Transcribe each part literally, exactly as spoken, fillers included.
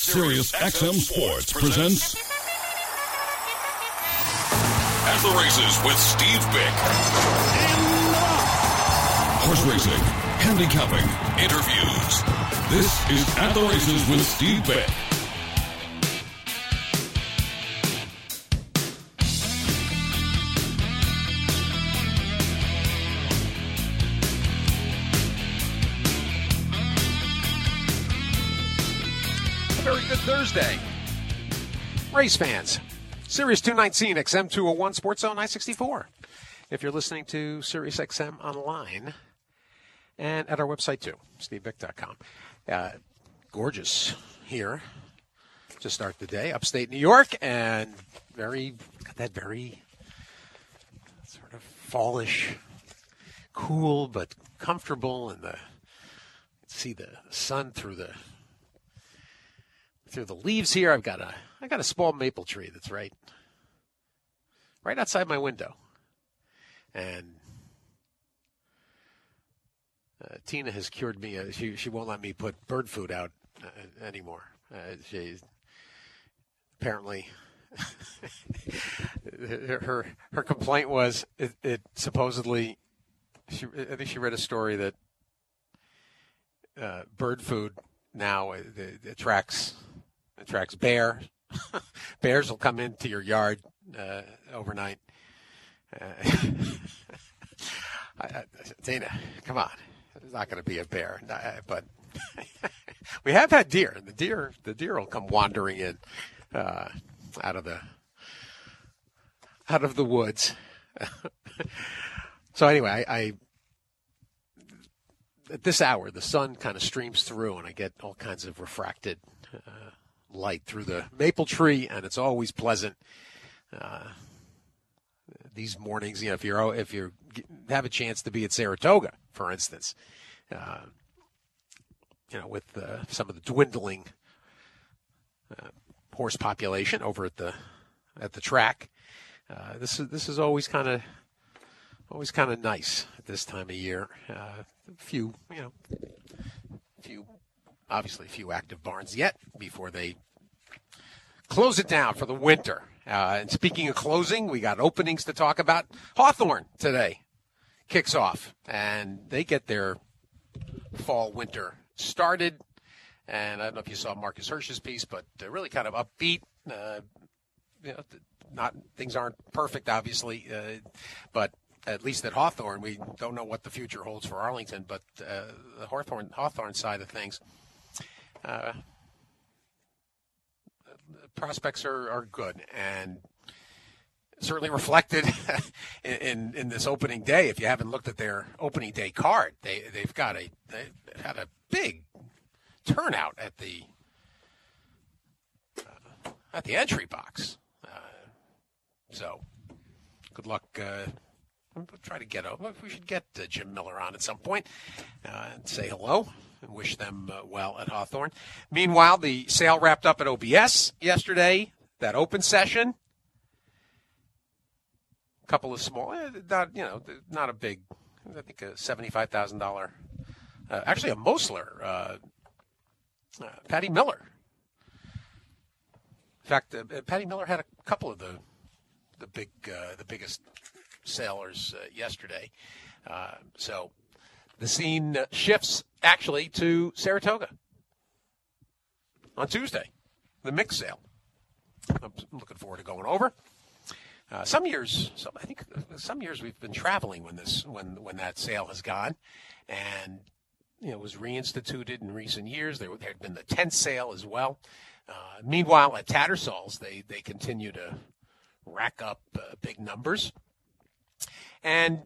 Sirius X M Sports presents At the Races with Steve Bick. Horse racing, handicapping, interviews. This is At the Races with Steve Bick. Very good Thursday. Race fans, Sirius two nineteen, X M two oh one, Sports Zone nine sixty-four. If you're listening to Sirius X M online and at our website too, steve bick dot com. Uh, gorgeous here to start the day, upstate New York, and very, got that very sort of fallish, cool but comfortable, and the see the sun through the through the leaves here. I've got a I got a small maple tree that's right right outside my window. And uh, Tina has cured me. Uh, she she won't let me put bird food out uh, anymore. Uh, she apparently her her complaint was it, it supposedly she I think she read a story that uh, bird food now it, it attracts attracts bear. Bears will come into your yard uh, overnight. Uh, I, I, Dana, come on. There's not going to be a bear. But we have had deer, and the deer the deer will come wandering in uh, out of the out of the woods. So anyway, I, I at this hour the sun kind of streams through, and I get all kinds of refracted uh, light through the maple tree, and it's always pleasant. Uh, these mornings, you know, if you're if you have a chance to be at Saratoga, for instance, uh, you know, with uh, some of the dwindling uh, horse population over at the at the track, uh, this is this is always kind of always kind of nice at this time of year. Uh, a few, you know, a few. Obviously, a few active barns yet before they close it down for the winter. Uh, and speaking of closing, we got openings to talk about. Hawthorne today kicks off, and they get their fall winter started. And I don't know if you saw Marcus Hirsch's piece, but they're really kind of upbeat. Uh, you know, not things aren't perfect, obviously, uh, but at least at Hawthorne, we don't know what the future holds for Arlington. But uh, the Hawthorne Hawthorne side of things. Uh, prospects are, are good, and certainly reflected in, in in this opening day. If you haven't looked at their opening day card, they they've got a they had a big turnout at the uh, at the entry box. Uh, so good luck. Uh, we'll try to get over. We should get uh, Jim Miller on at some point uh, and say hello. And wish them uh, well at Hawthorne. Meanwhile, the sale wrapped up at O B S yesterday, that open session. A couple of small, eh, not, you know, not a big, I think a seventy-five thousand dollars, uh, actually a Mosler, uh, uh, Patty Miller. In fact, uh, Patty Miller had a couple of the the big, uh, the biggest sailors uh, yesterday. Uh, so the scene uh, shifts actually to Saratoga on Tuesday, the mix sale. I'm looking forward to going over. Uh, some years, some, I think some years we've been traveling when this when when that sale has gone, and you know it was reinstituted in recent years. There, there had been the tent sale as well. Uh, meanwhile, at Tattersall's, they they continue to rack up uh, big numbers, and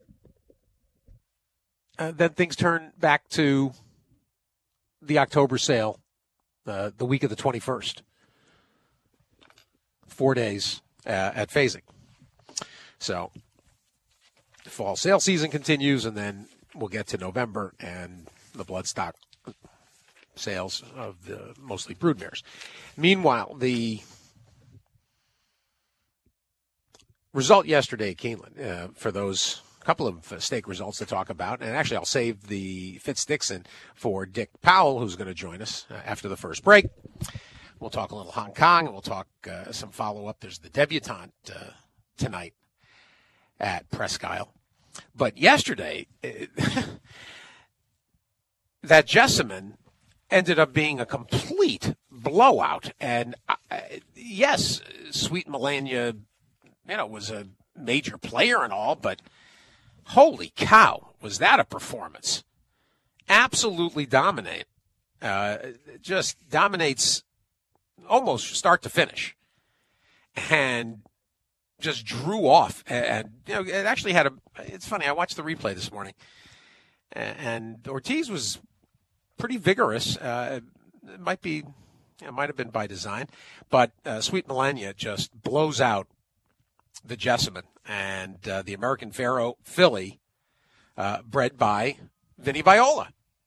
Uh, then things turn back to the October sale, uh, the week of the twenty-first. Four days uh, at Fasig. So the fall sale season continues, and then we'll get to November and the bloodstock sales of the mostly brood mares. Meanwhile, the result yesterday at Keeneland, uh, for those couple of uh, stake results to talk about, and actually I'll save the Fitz-Dixon for Dick Powell, who's going to join us uh, after the first break. We'll talk a little Hong Kong, and we'll talk uh, some follow-up. There's the debutante uh, tonight at Presque Isle. But yesterday, it, that Jessamine ended up being a complete blowout. And uh, yes, Sweet Melania, you know, was a major player and all, but holy cow, was that a performance? Absolutely dominate. Uh, just dominates almost start to finish. And just drew off. And, and you know, it actually had a, it's funny, I watched the replay this morning. And Ortiz was pretty vigorous. Uh, it might be, it might have been by design, but uh, Sweet Melania just blows out the Jessamine and uh, the American Pharoah filly, uh, bred by Vinny Viola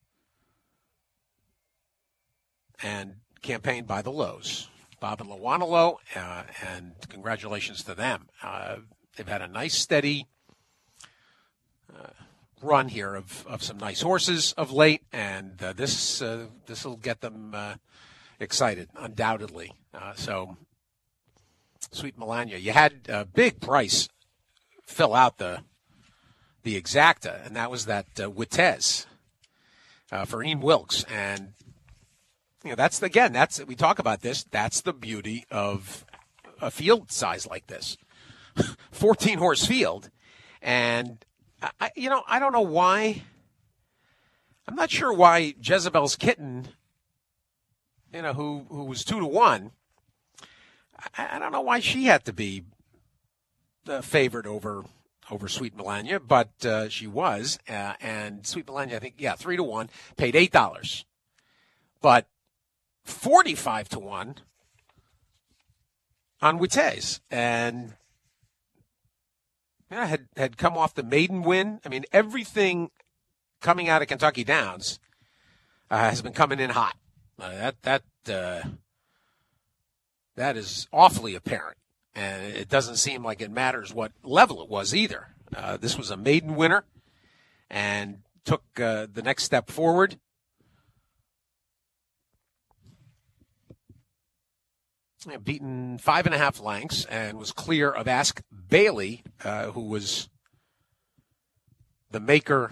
and campaigned by the Lows, Bob and Luana Lowe, uh, and congratulations to them. Uh, they've had a nice, steady uh, run here of, of some nice horses of late, and uh, this uh, this will get them uh, excited, undoubtedly. Uh, so, Sweet Melania, you had a big price fill out the the exacta, and that was that uh, Witez uh, for Ian Wilkes, and you know that's again that's we talk about this. That's the beauty of a field size like this, fourteen horse field, and. I, you know, I don't know why. I'm not sure why Jezebel's Kitten, you know, who who was two to one. I, I don't know why she had to be uh, favored over over Sweet Melania, but uh, she was. Uh, and Sweet Melania, I think, yeah, three to one, paid eight dollars, but forty-five to one on Witez, and. Yeah, had had come off the maiden win. I mean, everything coming out of Kentucky Downs uh, has been coming in hot. Uh, that that uh, that is awfully apparent, and it doesn't seem like it matters what level it was either. Uh, this was a maiden winner, and took uh, the next step forward. Beaten five and a half lengths and was clear of Ask Bailey, uh, who was the maker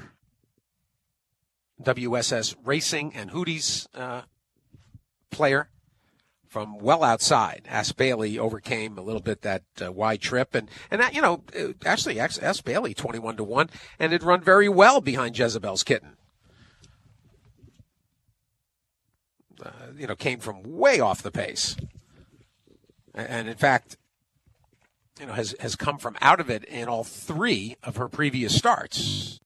W S S Racing and Hootie's uh, player from well outside. Ask Bailey overcame a little bit that uh, wide trip, and and that, you know, actually Ask Bailey twenty-one to one, and it run very well behind Jezebel's Kitten. Uh, you know, came from way off the pace. And, in fact, you know, has, has come from out of it in all three of her previous starts.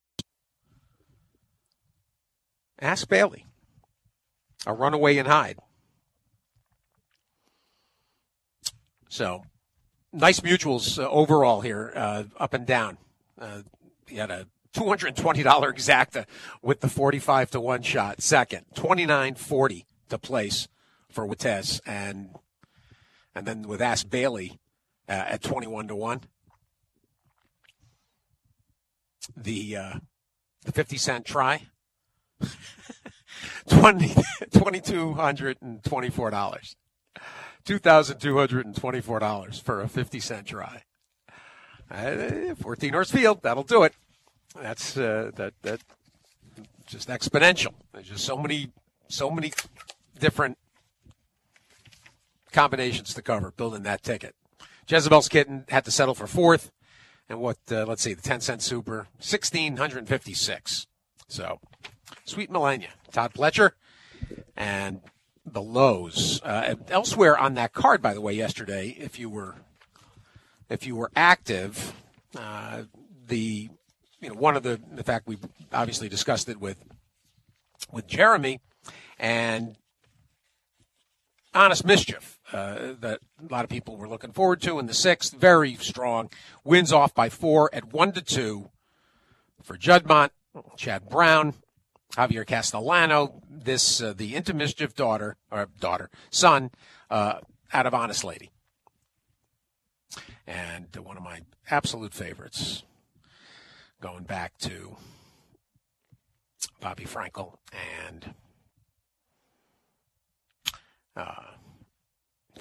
Ask Bailey. A runaway and hide. So, nice mutuals uh, overall here, uh, up and down. Uh, you had a two hundred twenty dollars exacta with the forty-five to one shot. Second, twenty-nine forty to place for Witez, and And then with Ask Bailey uh, at twenty-one to one, the uh, the fifty cent try, twenty twenty two hundred and twenty four dollars, two thousand two hundred and twenty four dollars for a fifty cent try. Uh, Fourteen horse field, that'll do it. That's uh, that that just exponential. There's just so many so many different combinations to cover, building that ticket. Jezebel's Kitten had to settle for fourth. And what, uh, let's see, the ten cent super, one thousand six hundred fifty-six. So, Sweet Melania, Todd Pletcher, and the Lows. Uh, elsewhere on that card, by the way, yesterday, if you were if you were active, uh, the, you know, one of the, in fact, we obviously discussed it with with Jeremy, and Honest Mischief, uh, that a lot of people were looking forward to in the sixth. Very strong. Wins off by four at one to two for Juddmonte, Chad Brown, Javier Castellano. This uh, the Into Mischief daughter or daughter son uh, out of Honest Lady, and one of my absolute favorites, going back to Bobby Frankel and. Uh,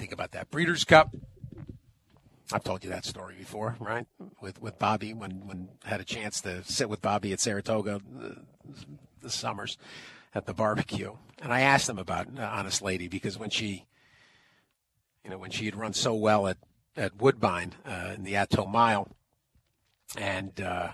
think about that. Breeders' Cup. I've told you that story before, right? With with Bobby, when when I had a chance to sit with Bobby at Saratoga the, the summers at the barbecue, and I asked him about uh, Honest Lady because when she, you know, when she had run so well at at Woodbine uh, in the Atto Mile, and uh,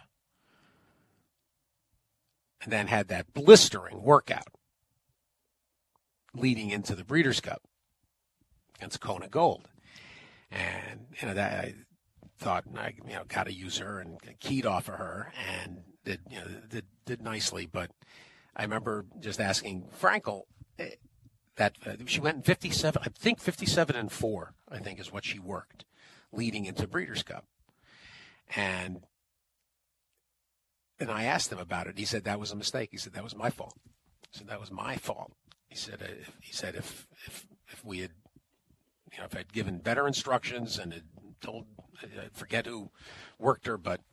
and then had that blistering workout leading into the Breeders' Cup against Kona Gold. And, you know, that I thought, I, you know, got to use her and keyed off of her and did, you know, did, did nicely. But I remember just asking Frankel that uh, she went in fifty-seven, I think fifty-seven and four, I think is what she worked leading into Breeders' Cup. And, and I asked him about it. He said that was a mistake. He said that was my fault. He said that was my fault. He said, uh, if, he said if, if, if we had, You know, if I'd given better instructions and had told, I forget who worked her, but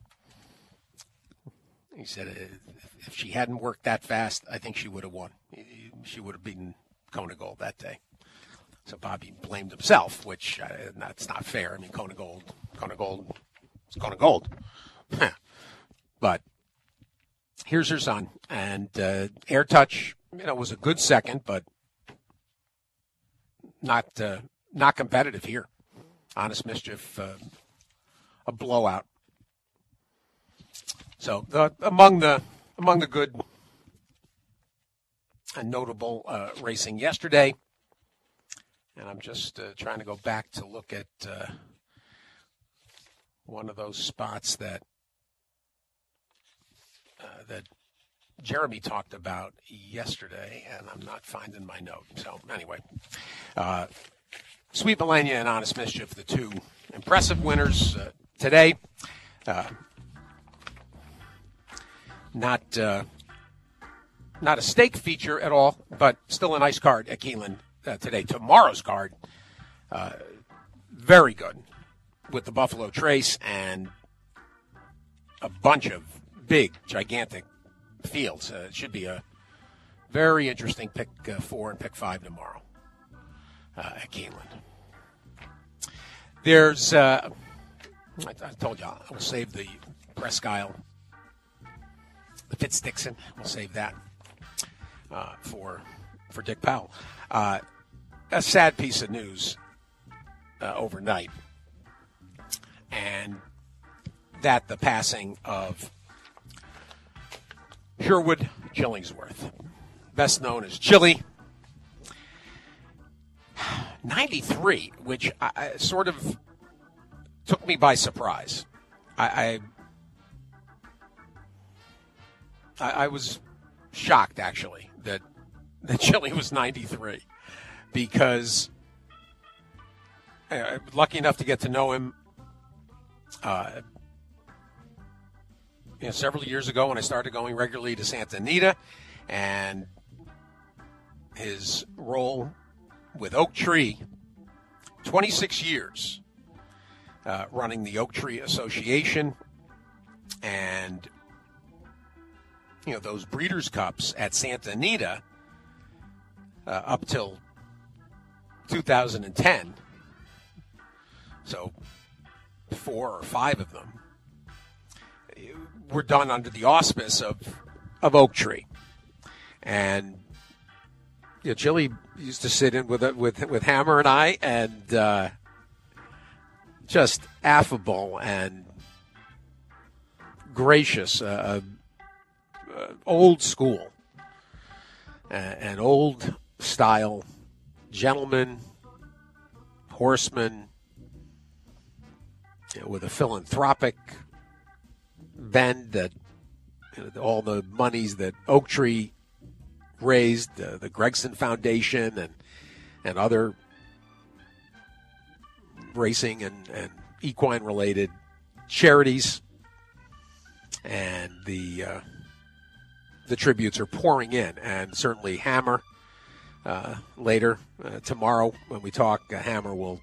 he said if she hadn't worked that fast, I think she would have won. She would have beaten Kona Gold that day. So Bobby blamed himself, which uh, that's not fair. I mean, Kona Gold, Kona Gold, it's Kona Gold. But here's her son, and uh, Air Touch, you know, was a good second, but not. Uh, Not competitive here. Honest Mischief, uh, a blowout. So the, among the among the good and notable uh, racing yesterday, and I'm just uh, trying to go back to look at uh, one of those spots that uh, that Jeremy talked about yesterday, and I'm not finding my note. So anyway. Uh, Sweet Melania and Honest Mischief, the two impressive winners uh, today. Uh, not uh, not a stake feature at all, but still a nice card at Keeneland uh, today. Tomorrow's card, uh, very good, with the Buffalo Trace and a bunch of big, gigantic fields. Uh, it should be a very interesting pick uh, four and pick five tomorrow. Uh, at Keeneland. There's, uh, I, I told you, we'll save the Presque Isle, the Fitz Dixon. We'll save that uh, for for Dick Powell. Uh, a sad piece of news uh, overnight, and that the passing of Sherwood Chillingsworth, best known as Chili. ninety-three, which I, I sort of took me by surprise. I, I I was shocked, actually, that that Chili was ninety-three, because uh, lucky enough to get to know him uh, you know, several years ago when I started going regularly to Santa Anita, and his role with Oak Tree, twenty-six years uh, running the Oak Tree Association, and you know those Breeders' Cups at Santa Anita uh, up till two thousand ten. So four or five of them were done under the auspice of of Oak Tree, and you know, Chili used to sit in with with with Hammer and I, and uh, just affable and gracious, uh, uh, old school, uh, an old style gentleman, horseman, you know, with a philanthropic bend that you know, all the monies that Oak Tree raised, uh, the Gregson Foundation and and other racing and, and equine related charities, and the uh, the tributes are pouring in, and certainly Hammer uh, later uh, tomorrow when we talk, uh, Hammer will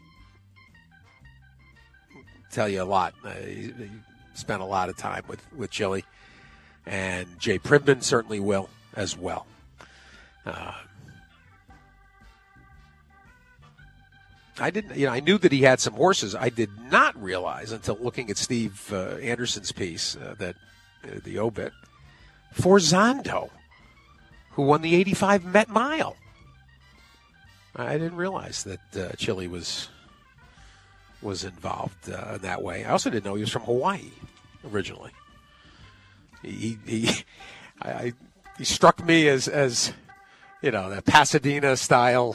tell you a lot. Uh, he, he spent a lot of time with with Chili, and Jay Pribman certainly will as well. Uh, I didn't, you know, I knew that he had some horses. I did not realize until looking at Steve uh, Anderson's piece uh, that uh, the obit for Zondo, who won the eighty-five Met Mile. I didn't realize that uh, Chili was was involved uh, that way. I also didn't know he was from Hawaii originally. He he, I, I, he struck me as as you know, that Pasadena style.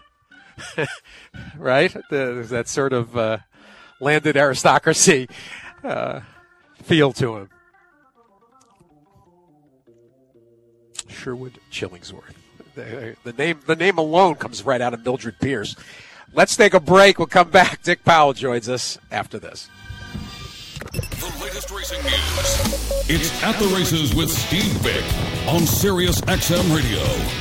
Right? The, that sort of uh, landed aristocracy uh, feel to him. Sherwood Chillingsworth. The, the name the name alone comes right out of Mildred Pierce. Let's take a break. We'll come back. Dick Powell joins us after this. The latest racing news. It's At the Races with Steve Vick on Sirius X M Radio.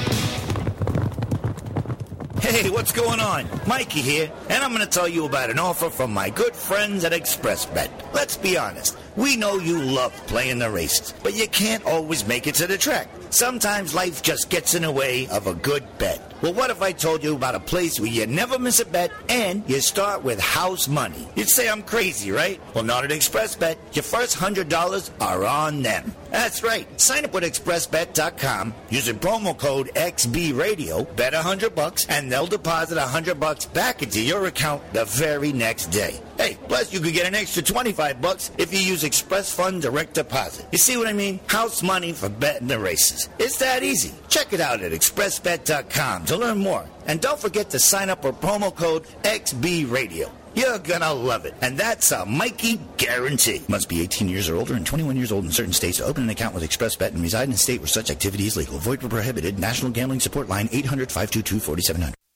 Hey, what's going on? Mikey here, and I'm going to tell you about an offer from my good friends at ExpressBet. Let's be honest, we know you love playing the races, but you can't always make it to the track. Sometimes life just gets in the way of a good bet. Well, what if I told you about a place where you never miss a bet and you start with house money? You'd say I'm crazy, right? Well, not at ExpressBet. Your first one hundred dollars are on them. That's right. Sign up with express bet dot com using promo code X B Radio, bet one hundred bucks, and they'll deposit one hundred bucks back into your account the very next day. Hey, plus you could get an extra twenty-five bucks if you use Express Fund Direct Deposit. You see what I mean? House money for betting the races. It's that easy. Check it out at express bet dot com to learn more. And don't forget to sign up with promo code X B Radio. You're gonna love it. And that's a Mikey guarantee. Must be eighteen years or older and twenty-one years old in certain states to open an account with ExpressBet and reside in a state where such activity is legal. Void where prohibited. National Gambling Support Line eight hundred, five two two, four seven zero zero.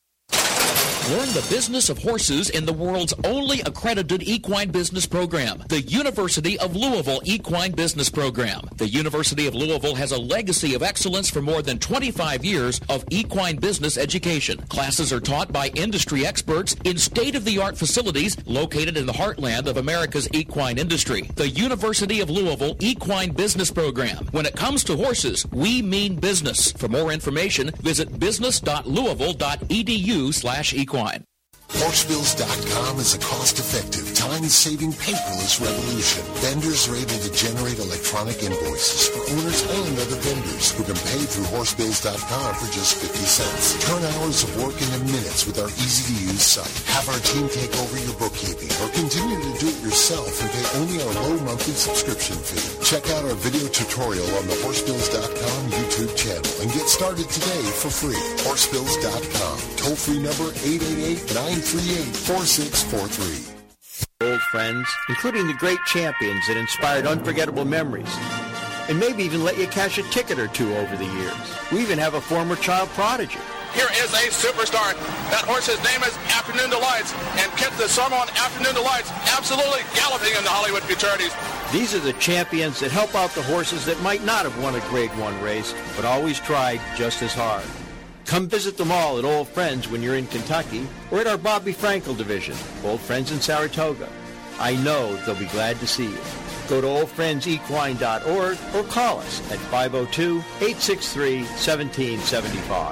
Learn the business of horses in the world's only accredited equine business program, the University of Louisville Equine Business Program. The University of Louisville has a legacy of excellence for more than twenty-five years of equine business education. Classes are taught by industry experts in state-of-the-art facilities located in the heartland of America's equine industry. The University of Louisville Equine Business Program. When it comes to horses, we mean business. For more information, visit business dot louisville dot e d u slash equine. Horsebills dot com is a cost-effective, time-saving paperless revolution. Vendors are able to generate electronic invoices for owners and other vendors who can pay through horsebills dot com for just fifty cents. Turn hours of work into minutes with our easy-to-use site. Have our team take over your bookkeeping or continue to do it yourself and pay only our low monthly subscription fee. Check out our video tutorial on the horsebills dot com YouTube channel and get started today for free. horsebills dot com. Toll-free number eight eight eight, nine three eight, four six four three. Old friends, including the great champions that inspired unforgettable memories, and maybe even let you cash a ticket or two over the years. We even have a former child prodigy. Here is a superstar. That horse's name is Afternoon Delights, and Kent the Summer on Afternoon Delights absolutely galloping in the Hollywood Futurities. These are the champions that help out the horses that might not have won a Grade One race, but always tried just as hard. Come visit them all at Old Friends when you're in Kentucky, or at our Bobby Frankel division, Old Friends in Saratoga. I know they'll be glad to see you. Go to old friends equine dot org or call us at five oh two, eight six three, one seven seven five.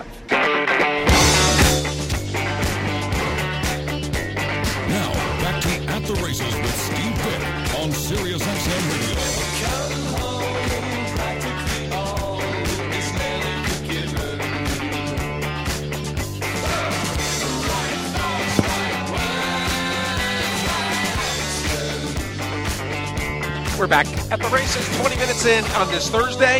Now, back to At the Races with Steve Vick on Sirius X M Radio. We're back at the races, twenty minutes in on this Thursday.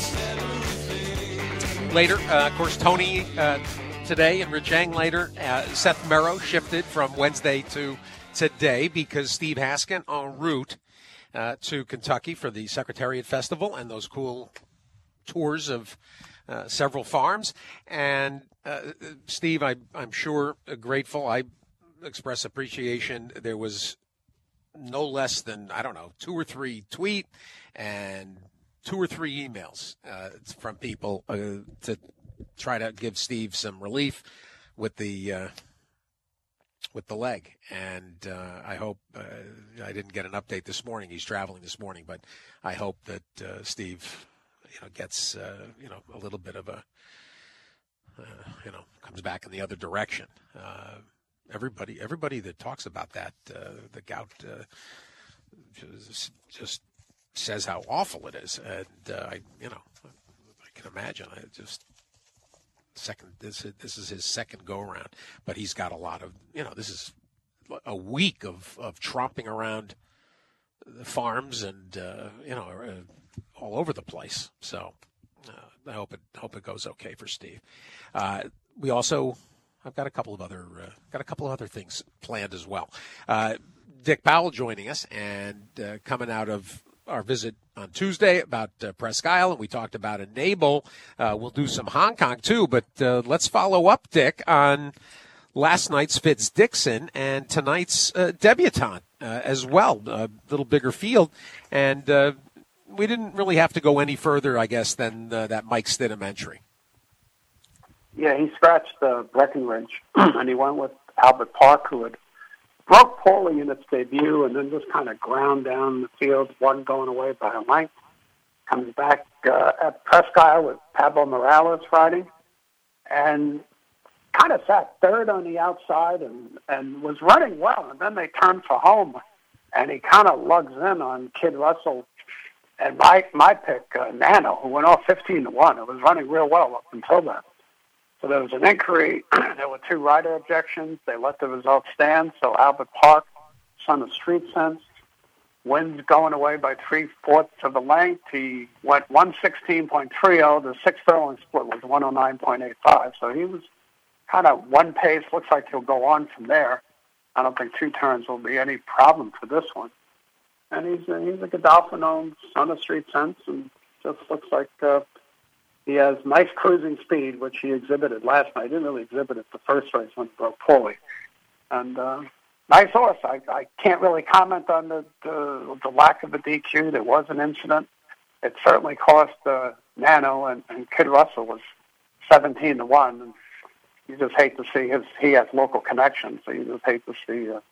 Later, uh, of course, Tony uh, today and Rich Eng later. Uh, Seth Merrow shifted from Wednesday to today because Steve Haskin en route uh, to Kentucky for the Secretariat Festival and those cool tours of uh, several farms. And uh, Steve, I, I'm sure uh, grateful. I express appreciation. There was no less than, I don't know, two or three tweet and two or three emails uh, from people uh, to try to give Steve some relief with the uh, with the leg. And uh, I hope, uh, I didn't get an update this morning. He's traveling this morning, but I hope that uh, Steve, you know, gets, uh, you know, a little bit of a, uh, you know, comes back in the other direction. Uh, everybody everybody that talks about that, uh, the gout, uh, just, just says how awful it is. And, uh, I, you know, I can imagine. I just second this this is his second go around, but he's got a lot of, you know, this is a week of, of tromping around the farms and, uh, you know, uh, all over the place. So uh, I hope it hope it goes okay for Steve. Uh, we also, I've got a couple of other uh, got a couple of other things planned as well. Uh, Dick Powell joining us and uh, coming out of our visit on Tuesday about uh, Presque Isle, and we talked about Enable. Uh, we'll do some Hong Kong too, but uh, let's follow up, Dick, on last night's Fitz-Dixon and tonight's uh, debutante uh, as well. A little bigger field, and uh, we didn't really have to go any further, I guess, than uh, that Mike Stidham entry. Yeah, he scratched uh, Breckenridge, and he went with Albert Park, who had broke poorly in its debut and then just kind of ground down the field, one going away by a length. Comes back uh, at Presque Isle with Pablo Morales riding, and kind of sat third on the outside and, and was running well. And then they turned for home, and he kind of lugs in on Kid Russell and my, my pick, uh, Nano, who went off fifteen to one. It was running real well up until then. So there was an inquiry. There were two rider objections. They let the results stand. So Albert Park, son of Street Sense, wins going away by three-fourths of a length. He went one sixteen point three oh. The sixth furlong split was one oh nine point eight five. So he was kind of one pace. Looks like he'll go on from there. I don't think two turns will be any problem for this one. And he's a, he's a Godolphin-owned son of Street Sense, and just looks like uh, he has nice cruising speed, which he exhibited last night. He didn't really exhibit it the first race when he broke poorly. And uh, nice horse. I, I can't really comment on the, the the lack of a D Q. There was an incident. It certainly cost uh, Nano, and, and Kid Russell was seventeen to one. And you just hate to see his. He has local connections, so you just hate to see, uh,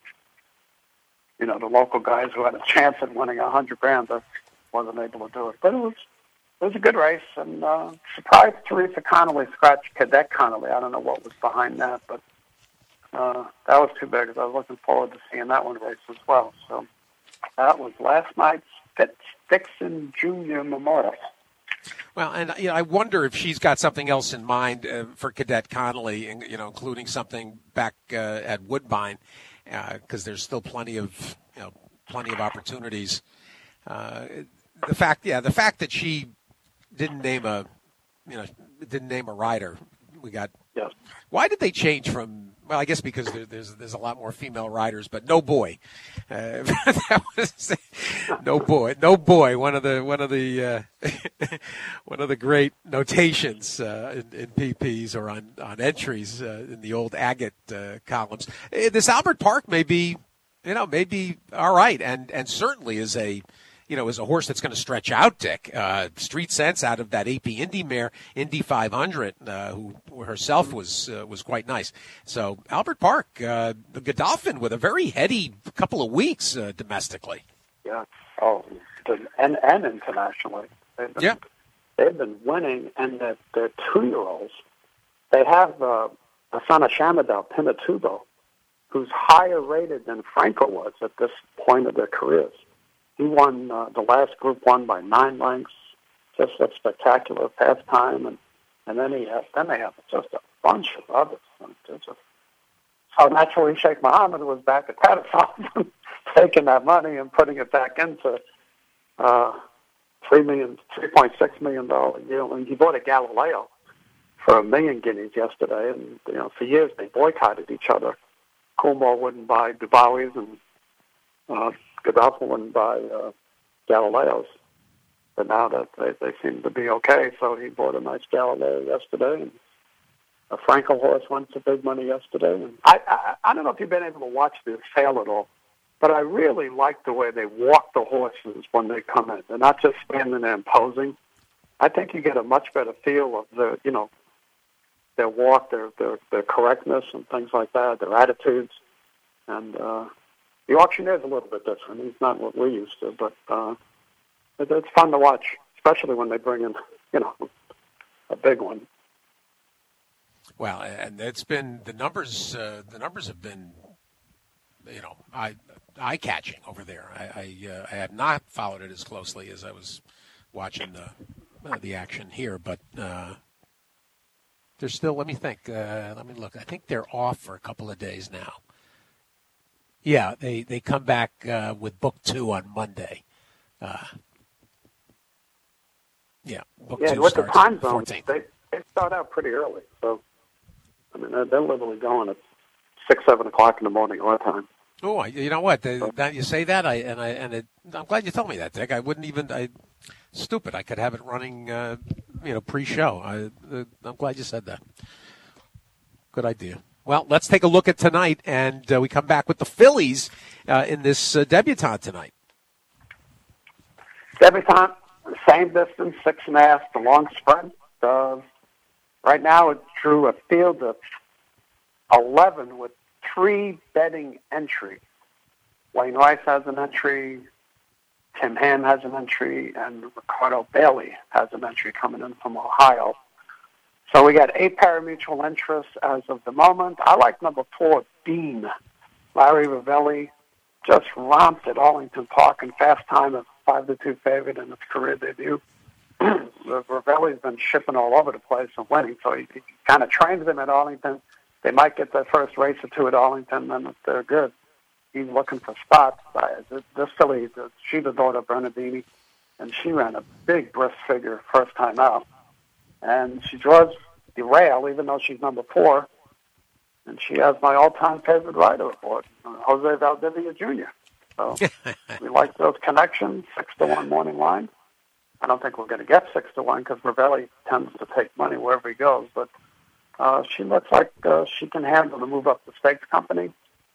you know, the local guys who had a chance at winning a hundred grand that wasn't able to do it. But it was. It was a good race, and uh, surprised Teresa Connolly scratched Cadet Connolly. I don't know what was behind that, but uh, that was too big, because I was looking forward to seeing that one race as well. So that was last night's Fitz-Dixon Junior Memorial. Well, and you know, I wonder if she's got something else in mind uh, for Cadet Connolly, you know, including something back uh, at Woodbine, because uh, there's still plenty of, you know, plenty of opportunities. Uh, the fact, yeah, the fact that she didn't name a, you know, didn't name a rider. We got. Yes. Why did they change from? Well, I guess because there, there's there's a lot more female riders, but no boy. Uh, that was, no boy, no boy. One of the one of the uh, one of the great notations uh, in, in P Ps or on on entries uh, in the old agate uh, columns. Uh, This Albert Park may be, you know, may be all right, and and certainly is a. You know, is a horse that's going to stretch out, Dick. Uh, Street Sense out of that A P Indy mare, Indy five hundred, uh, who herself was uh, was quite nice. So Albert Park, uh, the Godolphin, with a very heady couple of weeks uh, domestically. Yeah. Oh, and and internationally. They've been, yeah. They've been winning, and their, their two-year-olds. They have uh, a son of Shamadel, Pinatubo, who's higher rated than Franco was at this point of their careers. He won uh, the last Group One by nine lengths, just a spectacular pastime, and and then he has, then they have just a bunch of others. And just, so naturally, Sheikh Mohammed was back at Tattersalls, taking that money and putting it back into uh, three million, three point six million dollar deal, and he bought a Galileo for a million guineas yesterday, and you know for years they boycotted each other. Coolmore wouldn't buy Dubawis, and uh, Godolphin wouldn't buy uh, Galileos, but now that they, they seem to be okay, so he bought a nice Galileo yesterday, and a Franco horse went for big money yesterday. And I, I I don't know if you've been able to watch this sale at all, but I really like the way they walk the horses when they come in. They're not just standing there and posing. I think you get a much better feel of the, you know, their walk, their their, their correctness, and things like that, their attitudes, and. Uh, The auctioneer's a little bit different. He's not what we're used to, but uh, it, it's fun to watch, especially when they bring in, you know, a big one. Well, and it's been the numbers. Uh, the numbers have been, you know, eye eye catching over there. I I, uh, I have not followed it as closely as I was watching the uh, the action here, but uh, they're still. Let me think. Uh, let me look. I think they're off for a couple of days now. Yeah, they they come back uh, with book two on Monday. Uh, yeah, book yeah, two with the starts time on zone, fourteenth. they they start out pretty early. So, I mean, they're, they're literally going at six, seven o'clock in the morning our time. Oh, I, you know what? The, now you say that, I and I and it, I'm glad you told me that, Dick. I wouldn't even. I stupid. I could have it running, uh, you know, pre-show. I, uh, I'm glad you said that. Good idea. Well, let's take a look at tonight, and uh, we come back with the Phillies uh, in this uh, debutante tonight. Debutante, same distance, six and a half, the long spread. Uh, right now, it drew a field of eleven with three betting entries. Wayne Rice has an entry, Tim Ham has an entry, and Ricardo Bailey has an entry coming in from Ohio. So we got eight pari-mutuel interests as of the moment. I like number four, Bean. Larry Ravelli just romped at Arlington Park in fast time of five to two favorite in his career debut. Ravelli's been shipping all over the place and winning, so he, he kind of trains them at Arlington. They might get their first race or two at Arlington, and if they're good, he's looking for spots. This filly, she's the daughter of Bernardini, and she ran a big brisk figure first time out. And she draws the rail, even though she's number four. And she has my all-time favorite rider aboard, Jose Valdivia Junior So we like those connections, six to one morning line. I don't think we're going to get six to one because Ravelli tends to take money wherever he goes. But uh, she looks like uh, she can handle the move up the stakes company.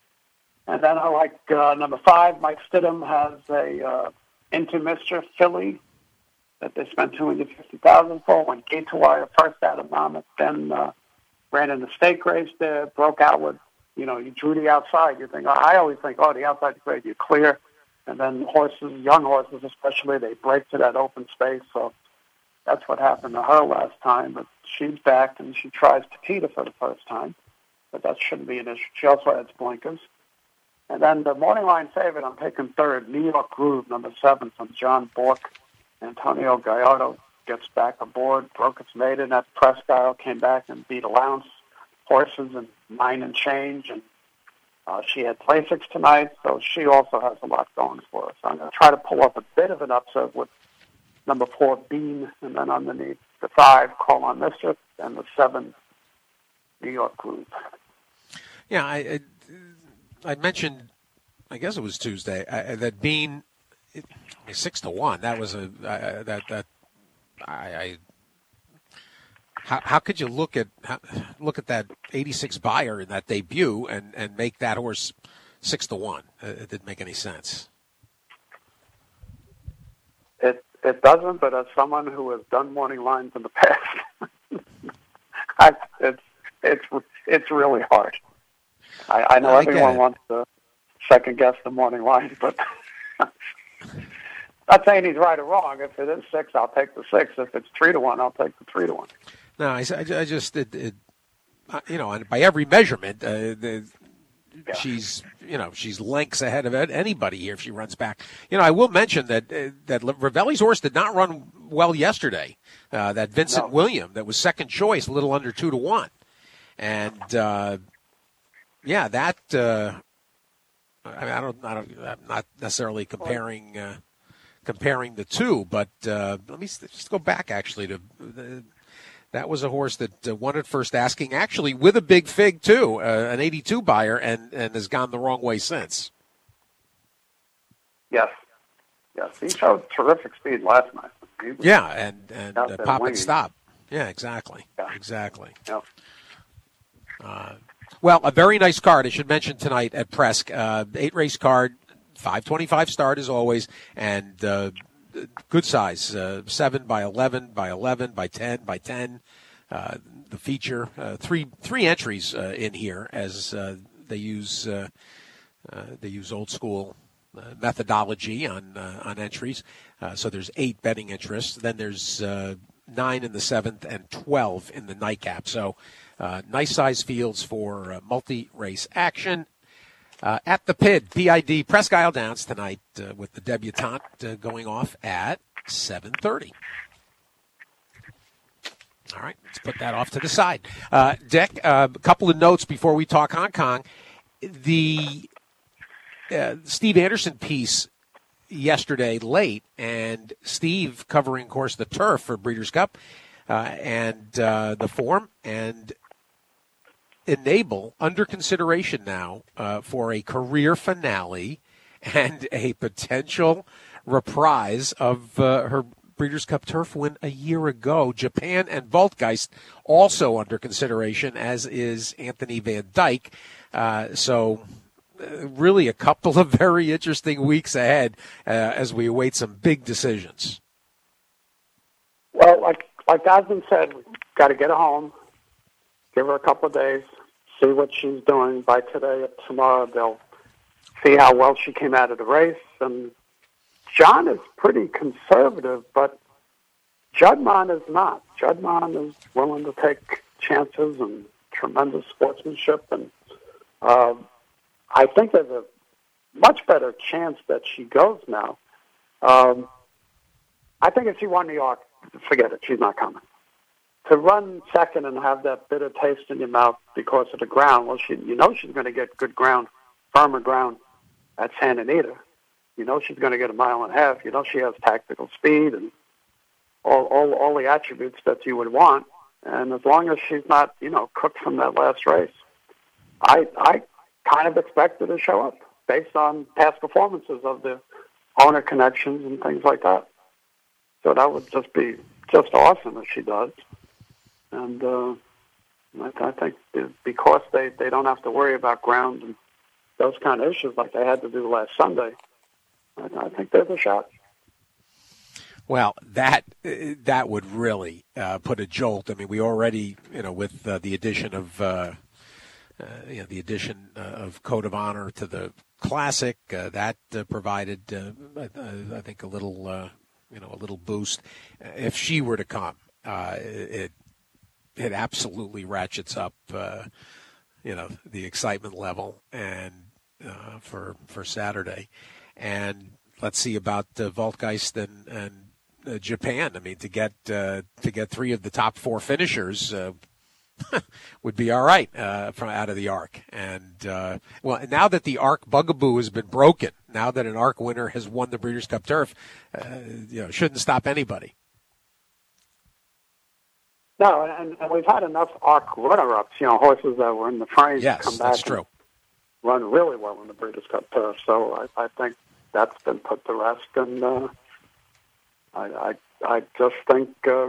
And then I like uh, number five, Mike Stidham has a uh, Into Mischief filly that they spent two hundred fifty thousand dollars for. Went gate to wire first out of Monmouth, then uh, ran in the stake race there, broke out with, you know, you drew the outside. You think, oh, I always think, oh, the outside's great, you clear. And then horses, young horses especially, they break to that open space. So that's what happened to her last time. But she's back, and she tries Petita for the first time. But that shouldn't be an issue. She also has blinkers. And then the morning line favorite, I'm taking third, New York Groove, number seven, from John Bork. Antonio Gallardo gets back aboard, broke its maiden at Presque Isle, came back and beat Allowance horses and nine and change. And uh, she had play six tonight, so she also has a lot going for us. So I'm going to try to pull up a bit of an upset with number four, Bean, and then underneath the five, Call on Mischief, and the seven, New York Groove. Yeah, I, I, I mentioned, I guess it was Tuesday, uh, that Bean, it, six to one. That was a uh, that that I. I how, how could you look at how, look at that eighty-six buyer in that debut and, and make that horse six to one? Uh, it didn't make any sense. It it doesn't, but as someone who has done morning lines in the past, I, it's it's it's really hard. I, I know I everyone wants to second guess the morning lines, but not saying he's right or wrong. If it is six, I'll take the six. If it's three to one, I'll take the three to one. No, I, I just it, it, you know, and by every measurement, uh, the, yeah. she's you know she's lengths ahead of anybody here if she runs back. You know, I will mention that uh, that Ravelli's horse did not run well yesterday. Uh, that Vincent no. William, that was second choice, a little under two to one, and uh, yeah, that. Uh, I mean, I don't, I don't, I'm not necessarily comparing uh, comparing the two, but uh, let me just go back actually to uh, that was a horse that uh, won at first asking, actually with a big fig too, uh, an eighty-two buyer, and, and has gone the wrong way since. Yes, yes, he showed terrific speed last night. Yeah, and and uh, pop winging. and stop. Yeah, exactly, yeah. exactly. Yeah. Uh, Well, a very nice card, I should mention, tonight at Presque. Uh, eight-race card, five twenty-five start as always, and uh, good size, uh, seven by eleven, by eleven, by ten, by ten. Uh, the feature, uh, three three entries uh, in here as uh, they use uh, uh, they use old school uh, methodology on uh, on entries. Uh, so there's eight betting interests. Then there's uh, nine in the seventh and twelve in the nightcap. So uh, nice size fields for uh, multi-race action. Uh, at the P I D, P I D Presque Isle Downs tonight uh, with the debutante uh, going off at seven thirty. All right, let's put that off to the side. Uh, Dick, uh, a couple of notes before we talk Hong Kong. The uh, Steve Anderson piece yesterday late, and Steve covering, of course, the turf for Breeders' Cup uh, and uh, the form, and Enable under consideration now uh, for a career finale and a potential reprise of uh, her Breeders' Cup Turf win a year ago. Japan and Voltgeist also under consideration, as is Anthony Van Dyke. Uh, so uh, really a couple of very interesting weeks ahead uh, as we await some big decisions. Well, like like Osmond said, we've got to get her home, give her a couple of days, see what she's doing. By today or tomorrow, they'll see how well she came out of the race. And John is pretty conservative, but Judman is not. Judman is willing to take chances and tremendous sportsmanship. And uh, I think there's a much better chance that she goes now. Um, I think if she won New York, forget it, she's not coming. To run second and have that bitter taste in your mouth because of the ground, well, she, you know she's going to get good ground, firmer ground at Santa Anita. You know she's going to get a mile and a half. You know she has tactical speed and all, all, all the attributes that you would want. And as long as she's not, you know, cooked from that last race, I, I kind of expect her to show up based on past performances of the owner connections and things like that. So that would just be just awesome if she does. And uh, I, I think because they, they don't have to worry about ground and those kind of issues like they had to do last Sunday, I, I think there's a shot. Well, that that would really uh, put a jolt. I mean, we already, you know, with uh, the addition of uh, uh, you know the addition uh, of Code of Honor to the Classic, uh, that uh, provided, uh, I, I think, a little, uh, you know, a little boost. If she were to come, uh, it it absolutely ratchets up, uh, you know, the excitement level and uh, for for Saturday. And let's see about uh, Voltgeist and, and uh, Japan. I mean, to get uh, to get three of the top four finishers uh, would be all right uh, from out of the ARC. And uh, well, now that the ARC bugaboo has been broken, now that an ARC winner has won the Breeders' Cup Turf, uh, you know, shouldn't stop anybody. No, and, and we've had enough ARC runner-ups, you know, horses that were in the frame yes, come back that's true. and run really well in the Breeders' Cup Turf. So I, I think that's been put to rest, and uh, I, I, I just think, uh,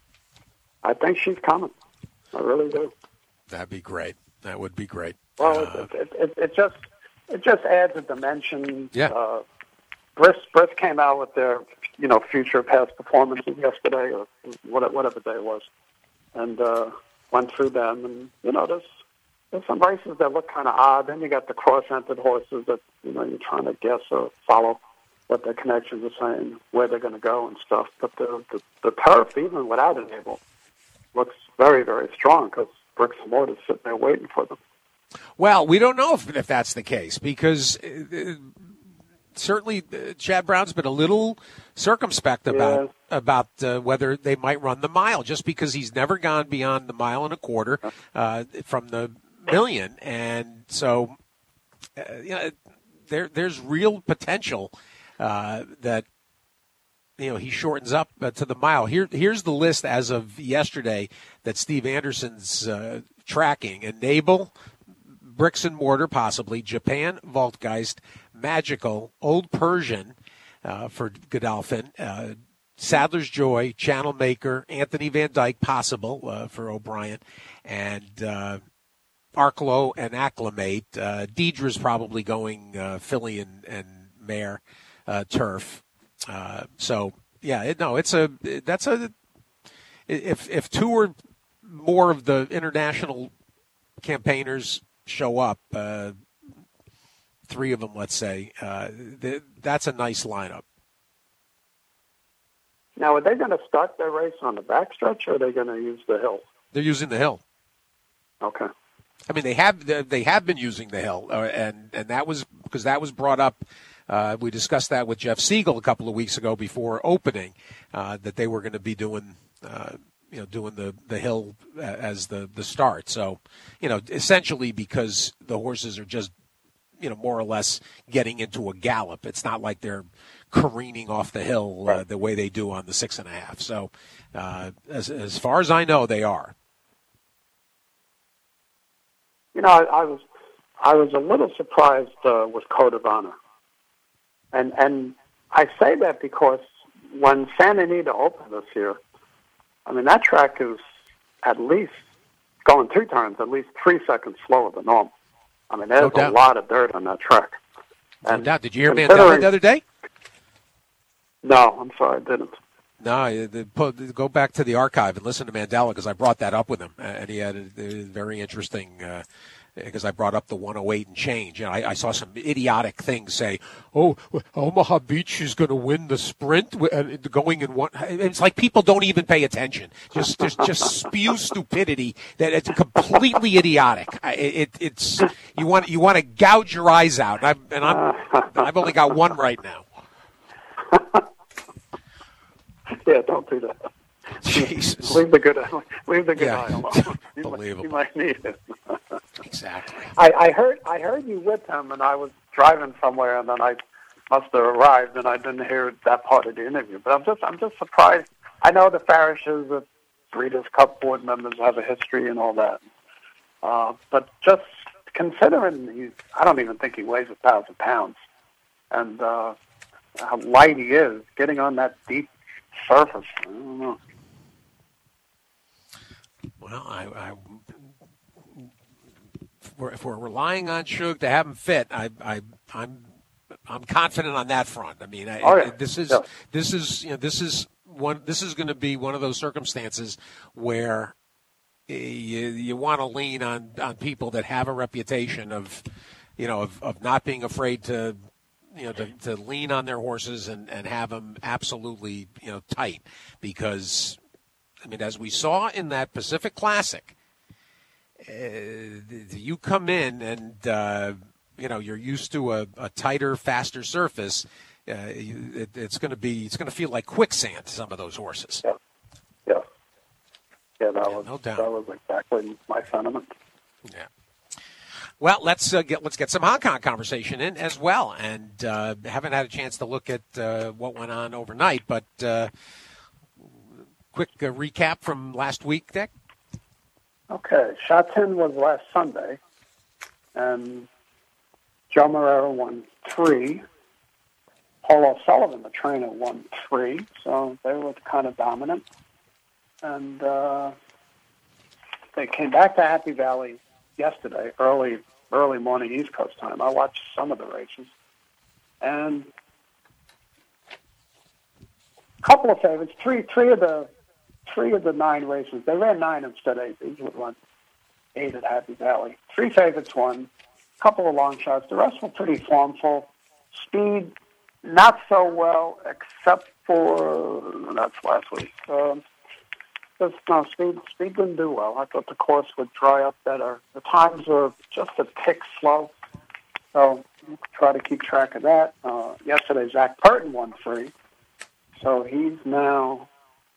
I think she's coming. I really do. That'd be great. That would be great. Well, uh, it, it, it, it just, it just adds a dimension. Yeah. Uh, Briss, Briss came out with their, you know, future past performances yesterday, or whatever day it was, and uh, went through them. And you know, there's there's some races that look kind of odd. Then you got the cross-entered horses that you know you're trying to guess or follow what their connections are saying, where they're going to go and stuff. But the, the the turf, even without Enable, looks very very strong because Bricks and Mortar's sitting there waiting for them. Well, we don't know if, if that's the case because. Uh, Certainly, uh, Chad Brown's been a little circumspect about yeah. about uh, whether they might run the mile, just because he's never gone beyond the mile and a quarter uh, from the million, and so uh, you know there there's real potential uh, that you know he shortens up uh, to the mile. Here here's the list as of yesterday that Steve Anderson's uh, tracking: Enable, Bricks and Mortar, possibly Japan, Voltgeist, Magical, Old Persian uh, for Godolphin, uh, Sadler's Joy, Channel Maker, Anthony Van Dyke, possible uh, for O'Brien, and uh, Arklow and Acclimate. Uh, Deidre's probably going uh, Philly and, and Mare uh, Turf. Uh, so yeah, it, no, it's a that's a if if two or more of the international campaigners show up. Uh, Three of them, let's say. Uh, th- that's a nice lineup. Now, are they going to start their race on the backstretch, or are they going to use the hill? They're using the hill. Okay. I mean, they have they have been using the hill, uh, and and that was because that was brought up. Uh, we discussed that with Jeff Siegel a couple of weeks ago before opening, uh, that they were going to be doing, uh, you know, doing the, the hill as the, the start. So, you know, essentially because the horses are just, you know, more or less getting into a gallop. It's not like they're careening off the hill uh, the way they do on the six and a half. So, uh, as as far as I know, they are. You know, I, I was I was a little surprised uh, with Code of Honor. And and I say that because when Santa Anita opened this year, I mean, that track is at least, going two turns, at least three seconds slower than normal. I mean, there's No a lot of dirt on that track. No and doubt. Did you hear Mandela the other day? No, I'm sorry, I didn't. No, the, put, go back to the archive and listen to Mandela because I brought that up with him. And he had a, a very interesting... Uh, because I brought up the one oh eight and change. And I, I saw some idiotic things say, oh, Omaha Beach is going to win the sprint going in one. It's like people don't even pay attention. Just just, just spew stupidity that it's completely idiotic. It, it, it's you want you want to gouge your eyes out. And, I'm, and I'm, I've only got one right now. Yeah, don't do that. Jesus. Leave the good, leave the good yeah. eye alone. You Unbelievable. Might, you might need it. Exactly. I, I heard I heard you with him, and I was driving somewhere, and then I must have arrived, and I didn't hear that part of the interview. But I'm just I'm just surprised. I know the Farishes, the Breeders' Cup board members have a history and all that, uh, but just considering he's, I don't even think he weighs a thousand pounds, and uh, how light he is, getting on that deep surface. I don't know. Well, I, I if, we're, if we're relying on Shug to have him fit, I, I, I'm, I'm confident on that front. I mean, I, oh, yeah. this is yeah. this is you know this is one this is going to be one of those circumstances where you you want to lean on, on people that have a reputation of, you know, of, of not being afraid to. You know, to, to lean on their horses and, and have them absolutely, you know, tight. Because, I mean, as we saw in that Pacific Classic, uh, you come in and, uh, you know, you're used to a, a tighter, faster surface. Uh, you, it, it's going to be, it's going to feel like quicksand to some of those horses. Yeah, yeah, yeah. That yeah, was no doubt. That was exactly my sentiment. Yeah. Well, let's uh, get let's get some Hong Kong conversation in as well, and uh, haven't had a chance to look at uh, what went on overnight. But uh, quick uh, recap from last week, Dick. Okay, Sha Tin was last Sunday, and Joe Moreira won three. Paul O'Sullivan, the trainer, won three, so they were kind of dominant. And uh, they came back to Happy Valley yesterday, early early morning East Coast time. I watched some of the races. And a couple of favorites, three three of the three of the nine races. They ran nine instead of eight. These would run eight at Happy Valley. Three favorites won, a couple of long shots. The rest were pretty formful. Speed, not so well, except for, that's last week. Um, Just, no, speed, speed didn't do well. I thought the course would dry up better. The times were just a tick slow, so try to keep track of that. Uh, yesterday, Zach Purton won three, so he's now,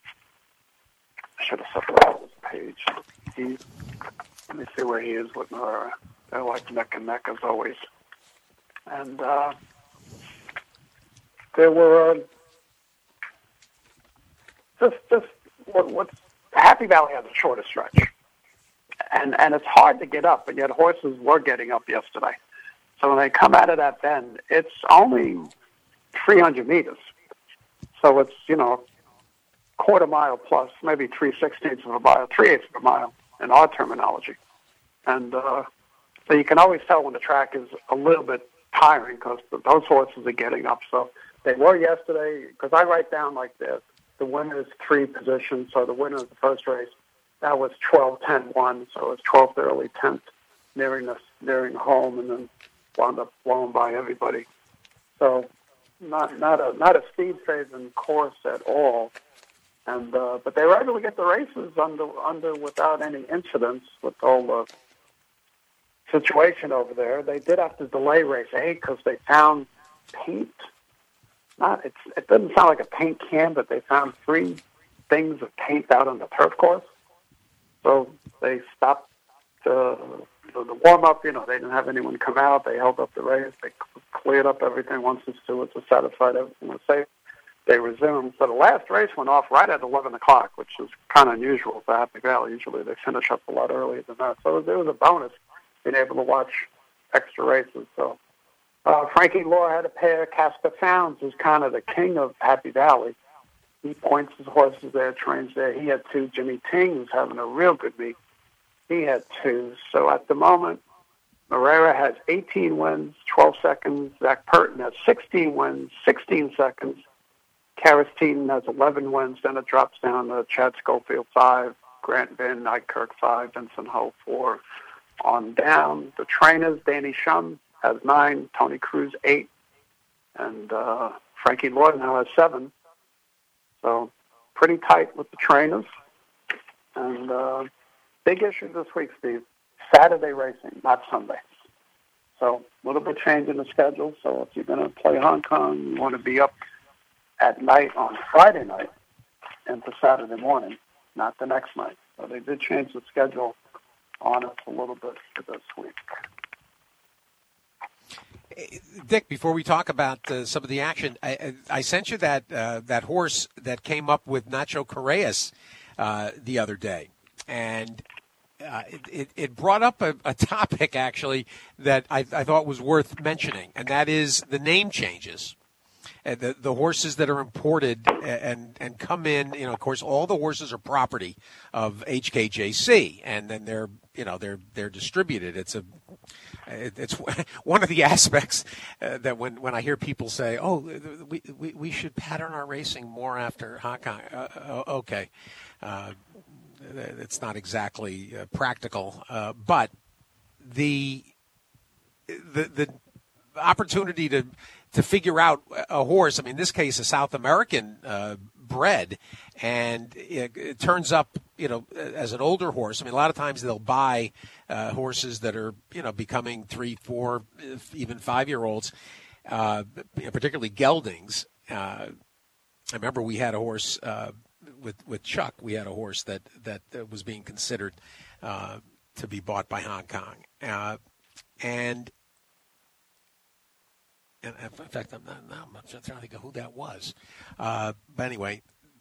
I should have separated this page. He's, let me see where he is with Moreira. They're like neck and neck as always. And uh, there were uh, just, just what, what's Happy Valley has a shorter stretch, and and it's hard to get up, but yet horses were getting up yesterday. So when they come out of that bend, it's only three hundred meters. So it's, you know, quarter mile plus, maybe three sixteenths of a mile, three eighths of a mile in our terminology. And uh, so you can always tell when the track is a little bit tiring because those horses are getting up. So they were yesterday, because I write down like this. The winner's three positions, so the winner of the first race, that was twelve ten one, so it was twelfth early, tenth nearing the, nearing home, and then wound up blown by everybody. So not not a not a speed favoring course at all. And uh, but they were able to get the races under under without any incidents with all the situation over there. They did have to delay race eight because they found paint. Not it's it doesn't sound like a paint can, but they found three things of paint out on the turf course. So they stopped the, the, the warm up. You know, they didn't have anyone come out. They held up the race. They cleared up everything once the stewards were satisfied everything was safe. They resumed. So the last race went off right at eleven o'clock, which is kind of unusual for Happy Valley. Usually they finish up a lot earlier than that. So it was a bonus being able to watch extra races. So uh, Frankie Law had a pair. Casper Founds is kind of the king of Happy Valley. He points his horses there, trains there. He had two. Jimmy Ting was having a real good week. He had two. So at the moment, Moreira has eighteen wins, twelve seconds. Zach Purton has sixteen wins, sixteen seconds. Karis Teeton has eleven wins. Then it drops down to Chad Schofield, five. Grant Van Nykerk, five. Vincent Ho, four. On down. The trainers, Danny Shum has nine. Tony Cruz, eight. And uh, Frankie Lloyd now has seven. So pretty tight with the trainers. And uh, big issue this week, Steve. Saturday racing, not Sunday. So a little bit change in the schedule. So if you're going to play Hong Kong, you want to be up at night on Friday night into Saturday morning, not the next night. So they did change the schedule on us a little bit for this week. Dick, before we talk about uh, some of the action, I, I sent you that uh, that horse that came up with Nacho Correas uh, the other day, and uh, it, it, it brought up a, a topic actually that I, I thought was worth mentioning, and that is the name changes. Uh, the the horses that are imported and and come in, you know, of course, all the horses are property of H K J C, and then they're you know they're they're distributed. It's a it's one of the aspects uh, that when, when I hear people say, "Oh, we, we we should pattern our racing more after Hong Kong," uh, okay, uh, it's not exactly uh, practical, uh, but the the the opportunity to. to figure out a horse, I mean, in this case, a South American uh, bred, and it, it turns up, you know, as an older horse. I mean, a lot of times they'll buy uh, horses that are, you know, becoming three, four, even five-year-olds, uh, particularly geldings. Uh, I remember we had a horse uh, with with Chuck. We had a horse that, that was being considered uh, to be bought by Hong Kong. Uh, and... And in fact, I'm not, now I'm not trying to think of who that was. Uh, but anyway,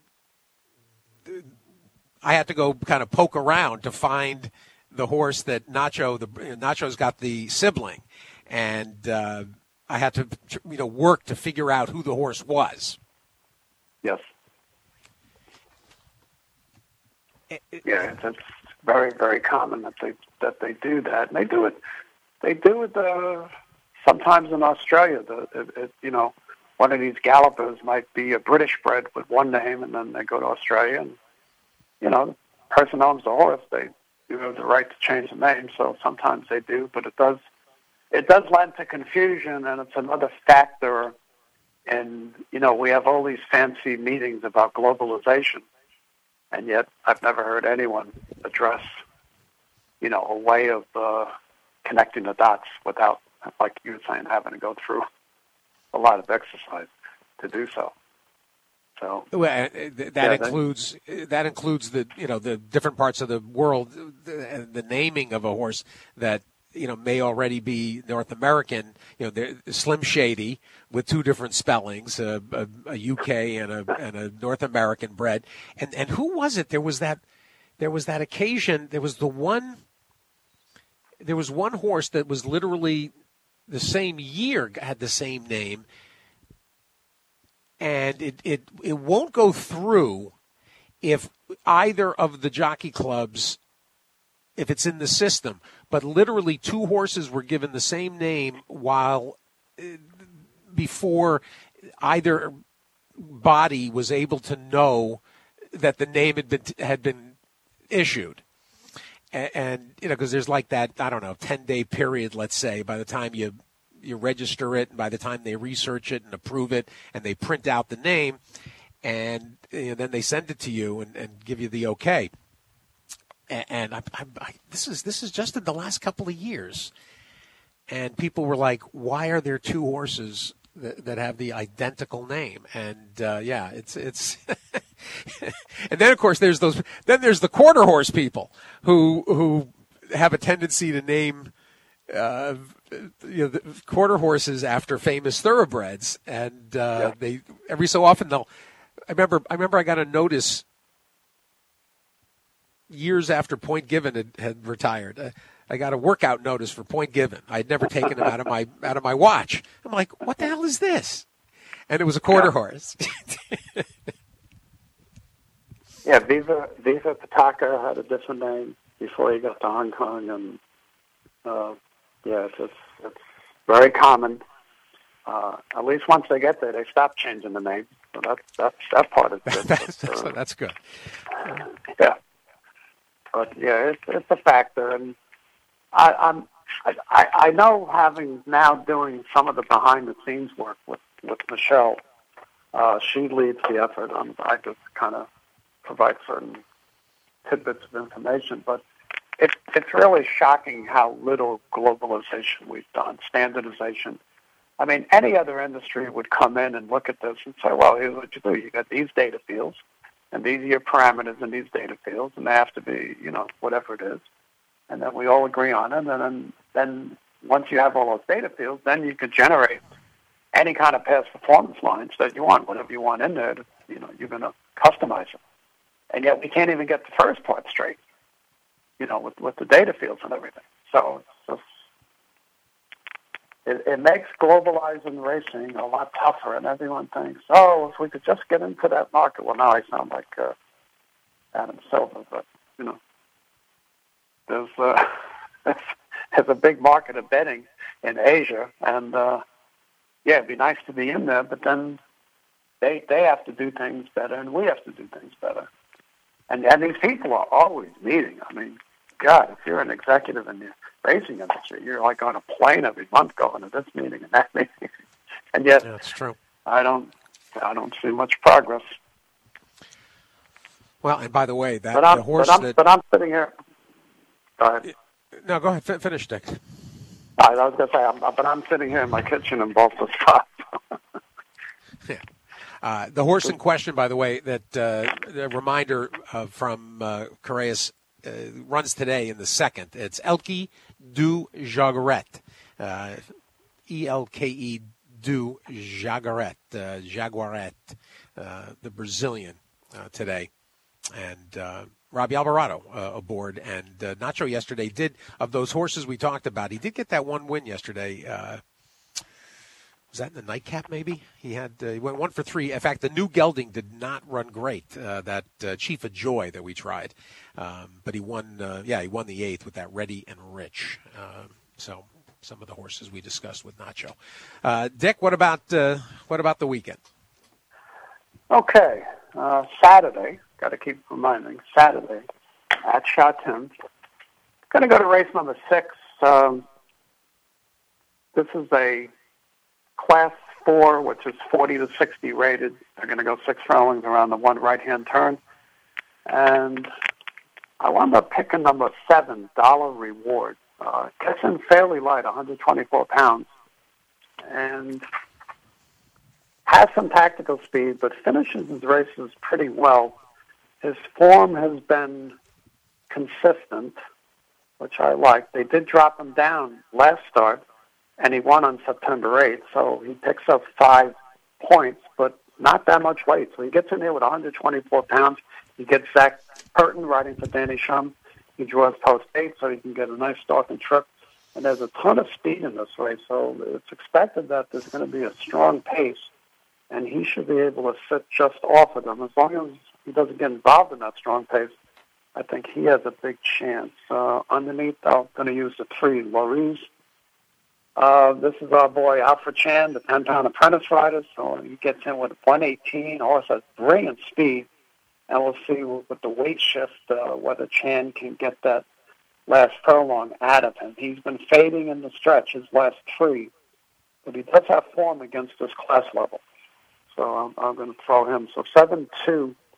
I had to go kind of poke around to find the horse that Nacho, the Nacho's got the sibling, and uh, I had to, you know, work to figure out who the horse was. Yes. Yeah, that's very, very common that they that they do that. And they do it. They do it. Uh, Sometimes in Australia, the, it, it, you know, one of these gallopers might be a British bred with one name, and then they go to Australia, and, you know, the person owns the horse. They you have the right to change the name, so sometimes they do, but it does it does lend to confusion, and it's another factor. And, you know, we have all these fancy meetings about globalization, and yet I've never heard anyone address, you know, a way of uh, connecting the dots without, like you were saying, having to go through a lot of exercise to do so. So well, that yeah, includes that, that includes the you know the different parts of the world, the, the naming of a horse that you know may already be North American. You know, Slim Shady with two different spellings, a, a, a U K and a and a North American bred. And and who was it? There was that there was that occasion. There was the one. There was one horse that was literally the same year, had the same name, and it, it, it won't go through if either of the jockey clubs, if it's in the system. But literally two horses were given the same name while before either body was able to know that the name had been had been issued. And, and you know, because there's like that, I don't know, ten-day period, let's say, by the time you you register it, and by the time they research it and approve it, and they print out the name. And you know, then they send it to you and, and give you the okay. And, and I, I, I, this is this is just in the last couple of years. And people were like, "Why are there two horses that, that have the identical name?" And uh, yeah, it's it's. And then of course there's those. Then there's the quarter horse people who who have a tendency to name. Uh, you know, the quarter horses after famous thoroughbreds, and uh, yeah. they every so often they'll. I remember. I remember. I got a notice years after Point Given had, had retired. Uh, I got a workout notice for Point Given. I had never taken him out of my out of my watch. I'm like, what the hell is this? And it was a quarter yeah. horse. yeah, Viva Viva Pitaka had a different name before he got to Hong Kong, and. Uh, Yeah, it's, it's, it's very common. Uh, at least once they get there, they stop changing the name. So that's that's that part is good. that's, but, uh, that's good. Yeah, but yeah, it's it's a factor, and I, I'm I, I know having now doing some of the behind the scenes work with with Michelle. Uh, she leads the effort. Um, I just kind of provide certain tidbits of information, but. It's it's really shocking how little globalization we've done, standardization. I mean, any other industry would come in and look at this and say, well, here's what you do. You got these data fields, and these are your parameters in these data fields, and they have to be, you know, whatever it is. And then we all agree on it, and then, then once you have all those data fields, then you can generate any kind of past performance lines that you want, whatever you want in there, to, you know, you're going to customize it. And yet we can't even get the first part straight. You know, with, with the data fields and everything. So it's just, it, it makes globalizing racing a lot tougher, and everyone thinks, oh, if we could just get into that market. Well, now I sound like uh, Adam Silver, but, you know, there's, uh, there's a big market of betting in Asia, and, uh, yeah, it'd be nice to be in there, but then they they have to do things better, and we have to do things better. And, and these people are always meeting. I mean, God, if you're an executive in the racing industry, you're like on a plane every month going to this meeting and that meeting. And yet, yeah, that's true. I don't, I don't see much progress. Well, and by the way, that but I'm, the horse but I'm, that but I'm sitting here. Go ahead. No, go ahead. F- finish, Dick. I was going to say, I'm, but I'm sitting here in my kitchen in both the spots. Yeah. Uh, the horse in question, by the way, that uh, a reminder uh, from uh, Correas uh, runs today in the second. It's Elke du Jaguaret, uh, E L K E du Jaguaret, uh, Jaguaret, uh, the Brazilian uh, today, and uh, Robbie Alvarado uh, aboard. And uh, Nacho yesterday did, of those horses we talked about, he did get that one win yesterday. Uh, Was that in the nightcap, maybe? He had uh, he went one for three. In fact, the new gelding did not run great, uh, that uh, Chief of Joy that we tried. Um, but he won, uh, yeah, he won the eighth with that Ready and Rich. Um, so some of the horses we discussed with Nacho. Uh, Dick, what about uh, what about the weekend? Okay. Uh, Saturday, got to keep reminding, Saturday at Chatham. Going to go to race number six. Um, this is a Class four, which is forty to sixty rated. They're going to go six furlongs around the one right-hand turn. And I wound up picking number seven, Dollar Reward. Uh, gets in fairly light, one hundred twenty-four pounds. And has some tactical speed, but finishes his races pretty well. His form has been consistent, which I like. They did drop him down last start, and he won on September eighth, so he picks up five points, but not that much weight. So he gets in there with one hundred twenty-four pounds. He gets Zach Purton riding for Danny Shum. He draws post eight, so he can get a nice start and trip. And there's a ton of speed in this race, so it's expected that there's going to be a strong pace, and he should be able to sit just off of them. As long as he doesn't get involved in that strong pace, I think he has a big chance. Uh, underneath, I'm going to use the three, Loriz. Uh, this is our boy Alfred Chan, the ten-pound apprentice rider, so he gets in with one eighteen. Horse has brilliant speed, and we'll see with the weight shift uh, whether Chan can get that last furlong out of him. He's been fading in the stretch, his last three, but he does have form against this class level. So I'm, I'm going to throw him. So seven two,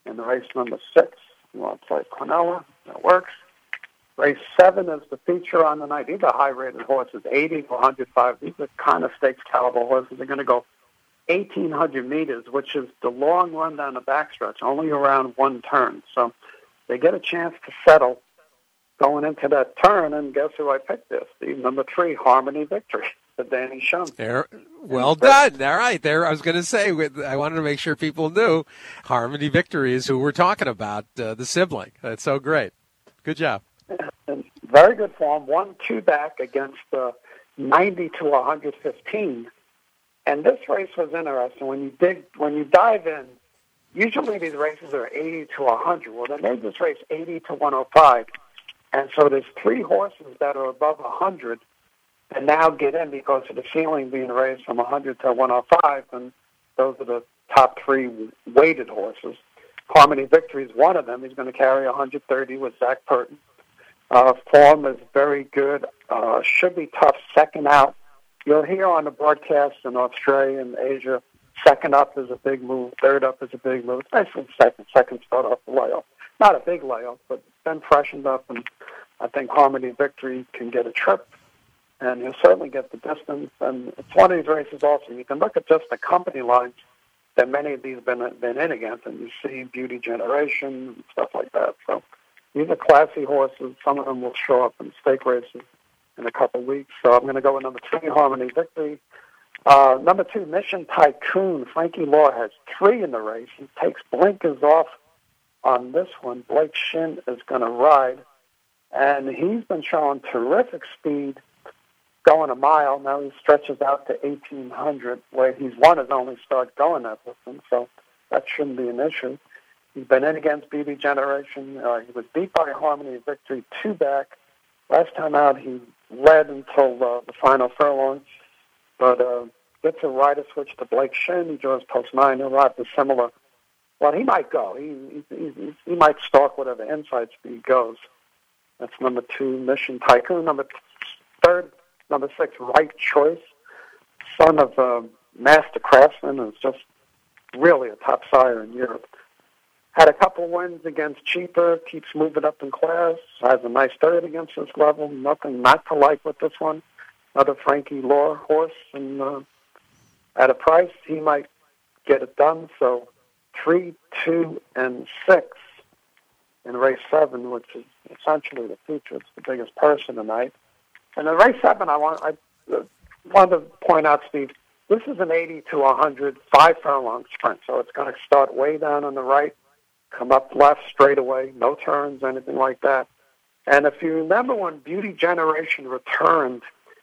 in the race number six. You want to play Quinella, that works. Race seven is the feature on the night. These are high-rated horses, eighty to one hundred five. These are kind of stakes caliber horses. They're going to go eighteen hundred meters, which is the long run down the backstretch, only around one turn. So they get a chance to settle going into that turn, and guess who I picked this? The number three, Harmony Victory, the Danny Shum. There, well done. All right, there. I was going to say, I wanted to make sure people knew Harmony Victory is who we're talking about, uh, the sibling. That's so great. Good job. And very good form. One, two back against uh, ninety to one fifteen. And this race was interesting. When you dig, when you dive in, usually these races are eighty to one hundred. Well, they made this race eighty to one oh five. And so there's three horses that are above one hundred and now get in because of the ceiling being raised from one hundred to one oh five, and those are the top three weighted horses. Harmony Victory is one of them. He's going to carry one thirty with Zach Purton. Uh, form is very good. Uh, should be tough second out. You'll hear on the broadcast in Australia and Asia, second up is a big move, third up is a big move, especially second. Second start off the layoff. Not a big layoff, but been freshened up, and I think Harmony Victory can get a trip, and he'll certainly get the distance. And it's one of these races also. You can look at just the company lines that many of these have been, been in against, and you see Beauty Generation and stuff like that. So these are classy horses. Some of them will show up in stake races in a couple of weeks. So I'm going to go with number three, Harmony Victory. Uh, number two, Mission Tycoon. Frankie Law has three in the race. He takes blinkers off on this one. Blake Shin is going to ride, and he's been showing terrific speed going a mile. Now he stretches out to eighteen hundred, where he's won his only start going that distance, so that shouldn't be an issue. He's been in against Beauty Generation. Uh, he was beat by Harmony Victory two back. Last time out, he led until uh, the final furlong, but uh, gets a rider switch to Blake Shin. He draws post nine. He'll ride the similar. Well, he might go. He, he, he, he might stalk whatever inside speed goes. That's number two, Mission Tycoon. Number third, number six, Right Choice, son of a master craftsman, is just really a top sire in Europe. Had a couple wins against Cheaper, keeps moving up in class, has a nice third against this level, nothing not to like with this one. Another Frankie Law horse, and uh, at a price, he might get it done. So three, two, and six in race seven, which is essentially the feature. It's the biggest person tonight. And in race seven, I want I uh, wanted to point out, Steve, this is an eighty to one hundred five furlong sprint, so it's going to start way down on the right, come up left straight away, no turns, anything like that. And if you remember when Beauty Generation returned,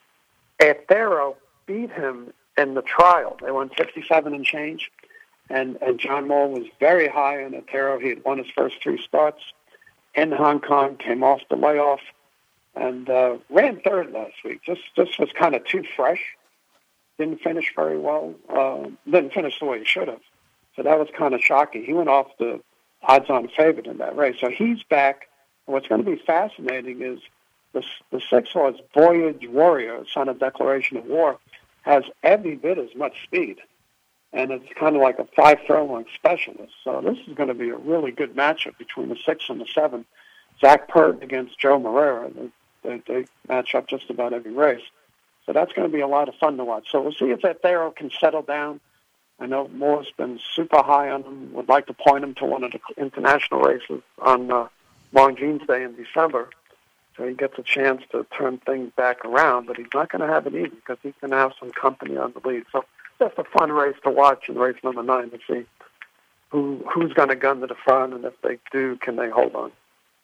Athero beat him in the trial. They won fifty-seven and change, and, and John Moore was very high on Athero. He had won his first three starts in Hong Kong, came off the layoff, and uh, ran third last week. Just, just was kind of too fresh. Didn't finish very well. Uh, didn't finish the way he should have. So that was kind of shocking. He went off the odds-on favorite in that race. So he's back. And what's going to be fascinating is the, the six-horse Voyage Warrior, son of Declaration of War, has every bit as much speed. And it's kind of like a five-furlong specialist. So this is going to be a really good matchup between the six and the seven. Zach Purton against Joe Moreira. They, they, they match up just about every race. So that's going to be a lot of fun to watch. So we'll see if Athero can settle down. I know Moore's been super high on him. Would like to point him to one of the international races on uh, Longines Day in December. So he gets a chance to turn things back around, but he's not going to have it easy because he's going to have some company on the lead. So just a fun race to watch in race number nine to see who who's going to gun to the front, and if they do, can they hold on?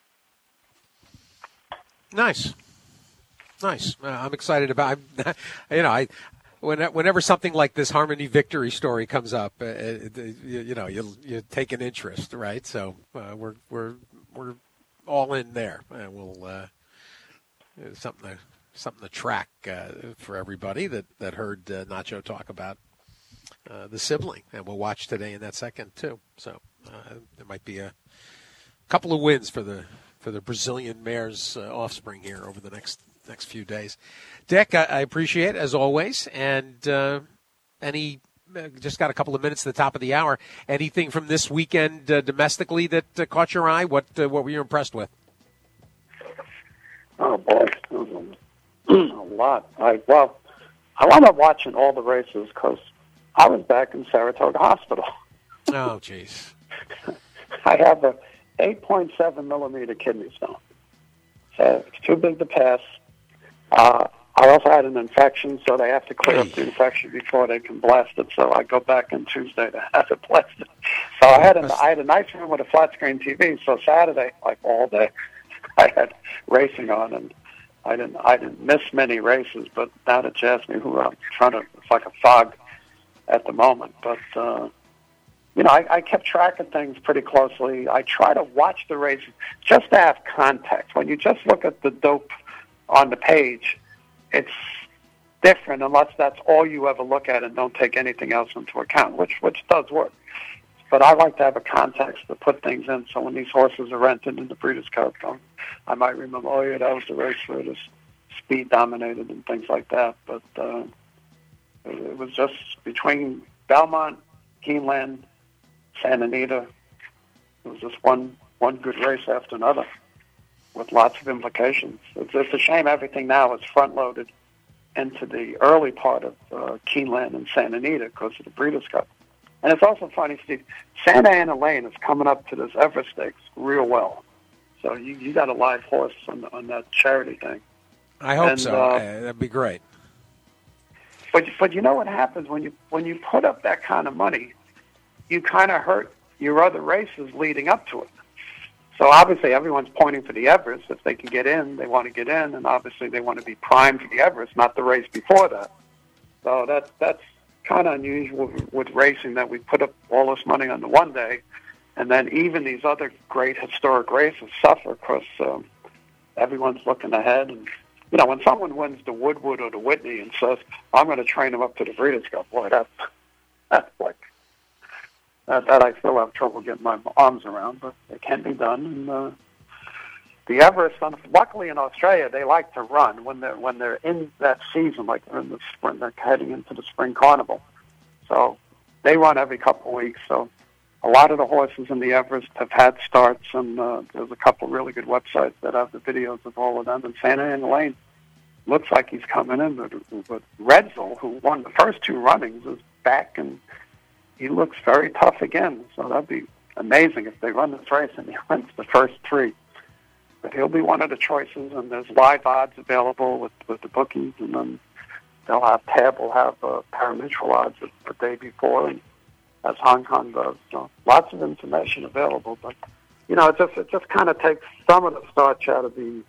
Nice. Nice. Uh, I'm excited about, I'm, you know, I, when, whenever something like this Harmony Victory story comes up, uh, you, you know, you you take an interest, right? So uh, we're we're we're all in there, and we'll uh, something to something to track uh, for everybody that that heard uh, Nacho talk about uh, the sibling, and we'll watch today in that second too. So uh, there might be a couple of wins for the for the Brazilian mare's uh, offspring here over the next. next few days. Dick, I, I appreciate it, as always. And uh, any just got a couple of minutes at the top of the hour. Anything from this weekend uh, domestically that uh, caught your eye? What uh, what were you impressed with? Oh, boy. A lot. I Well, I wound up watching all the races because I was back in Saratoga Hospital. Oh, jeez. I have a eight point seven millimeter kidney stone. So it's too big to pass. Uh, I also had an infection, so they have to clear up the infection before they can blast it. So I go back on Tuesday to have it blasted. So I had a, I had a nice room with a flat screen T V. So Saturday, like all day, I had racing on, and I didn't I didn't miss many races. But now that you ask me who I'm trying to, it's like a fog at the moment. But uh, you know, I, I kept track of things pretty closely. I try to watch the races just to have context. When you just look at the dope on the page, it's different unless that's all you ever look at and don't take anything else into account, which which does work. But I like to have a context to put things in, so when these horses are entered in the Breeders' Cup, I might remember, oh, yeah, that was the race where the speed dominated and things like that. But uh, it was just between Belmont, Keeneland, Santa Anita, it was just one, one good race after another with lots of implications. It's, it's a shame everything now is front-loaded into the early part of uh, Keeneland and Santa Anita because of the Breeders' Cup. And it's also funny, Steve, Santa Ana Lane is coming up to this Everest Stakes real well. So you, you got a live horse on, the, on that charity thing. I hope and, so. Uh, uh, that'd be great. But but you know what happens when you when you put up that kind of money, you kind of hurt your other races leading up to it. So obviously everyone's pointing for the Everest. If they can get in, they want to get in, and obviously they want to be primed for the Everest, not the race before that. So that that's kind of unusual with racing, that we put up all this money on the one day, and then even these other great historic races suffer because um, everyone's looking ahead. And you know, when someone wins the Woodwood or the Whitney and says, "I'm going to train them up to the Breeders' Cup," boy, that's that's like that, that I still have trouble getting my arms around, but it can be done. And uh, the Everest, luckily in Australia, they like to run when they're when they're in that season, like they're in the spring, they're heading into the spring carnival. So they run every couple of weeks. So a lot of the horses in the Everest have had starts, and uh, there's a couple of really good websites that have the videos of all of them. And Santa Ana Lane looks like he's coming in, but, but Redzel, who won the first two runnings, is back, and he looks very tough again. So that'd be amazing if they run this race and he wins the first three. But he'll be one of the choices, and there's live odds available with, with the bookies, and then they'll have Tab will have uh, parimutuel odds the, the day before, and as Hong Kong does. So lots of information available, but you know, it just it just kind of takes some of the starch out of the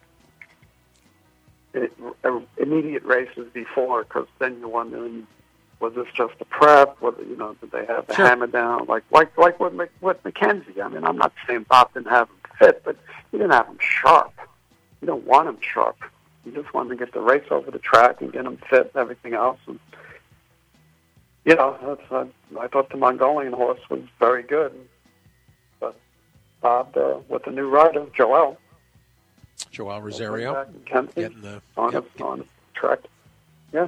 it, uh, immediate races before, because then you're wondering, was this just a prep? Was it, you know, did they have the sure. hammer down? Like like like with with Mackenzie. I mean, I'm not saying Bob didn't have him fit, but you didn't have him sharp. You don't want him sharp. You just want to get the race over the track and get him fit and everything else. And you know, that's, uh, I thought the Mongolian horse was very good, but Bob uh, with the new rider, Joel. Joel Rosario. Getting the on, yep. the, on the track. Yeah.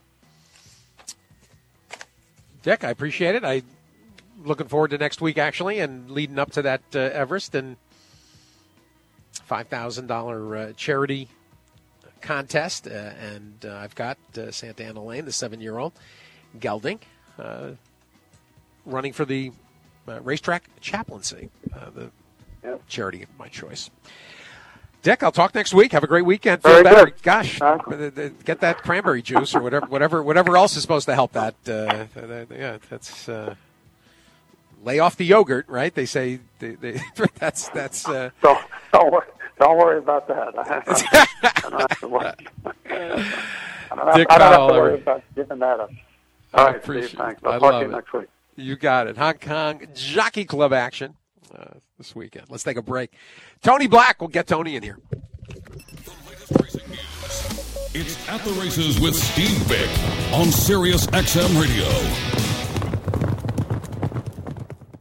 Dick, I appreciate it. I looking forward to next week, actually, and leading up to that uh, Everest and five thousand dollars uh, charity contest. Uh, and uh, I've got uh, Santa Ana Lane, the seven-year-old, gelding, uh, running for the uh, racetrack chaplaincy, uh, the yep. charity of my choice. Dick, I'll talk next week. Have a great weekend. Feel Very better. Good. Gosh, uh, get that cranberry juice or whatever, whatever, whatever else is supposed to help that. Uh, yeah, that's uh, lay off the yogurt, right? They say they, they, that's that's. Uh, don't don't worry, don't worry about that. I don't have to worry. I don't have, Dick I don't have to Fowler. worry about giving that up. All I right, appreciate Steve, thanks. it. I'll I talk love to you it. next week. You got it. Hong Kong Jockey Club action uh, this weekend. Let's take a break. Tony Black, we'll get Tony in here. The latest racing news. It's At the Races with Steve Vick on Sirius X M Radio.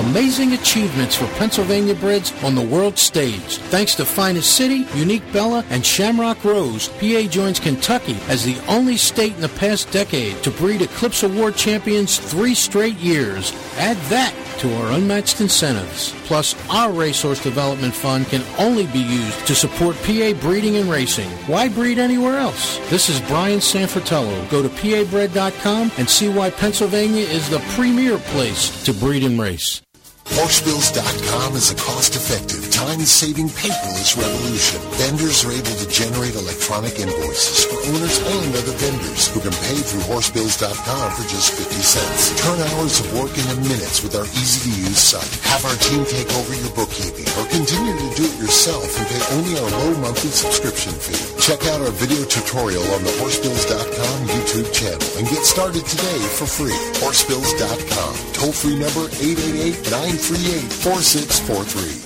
amazing achievements for Pennsylvania breds on the world stage. Thanks to Finest City, Unique Bella, and Shamrock Rose, P A joins Kentucky as the only state in the past decade to breed Eclipse Award champions three straight years. Add that to our unmatched incentives. Plus, our Racehorse Development Fund can only be used to support P A breeding and racing. Why breed anywhere else? This is Brian Sanfratello. Go to P A bred dot com and see why Pennsylvania is the premier place to breed and race. Horse Bills dot com is a cost-effective, time-saving paperless revolution. Vendors are able to generate electronic invoices for owners and other vendors who can pay through Horse Bills dot com for just fifty cents. Turn hours of work into minutes with our easy-to-use site. Have our team take over your bookkeeping or continue to do it yourself and pay only our low monthly subscription fee. Check out our video tutorial on the Horse Bills dot com YouTube channel and get started today for free. Horse Bills dot com. Toll-free number eight eight eight, nine three eight, four six four three.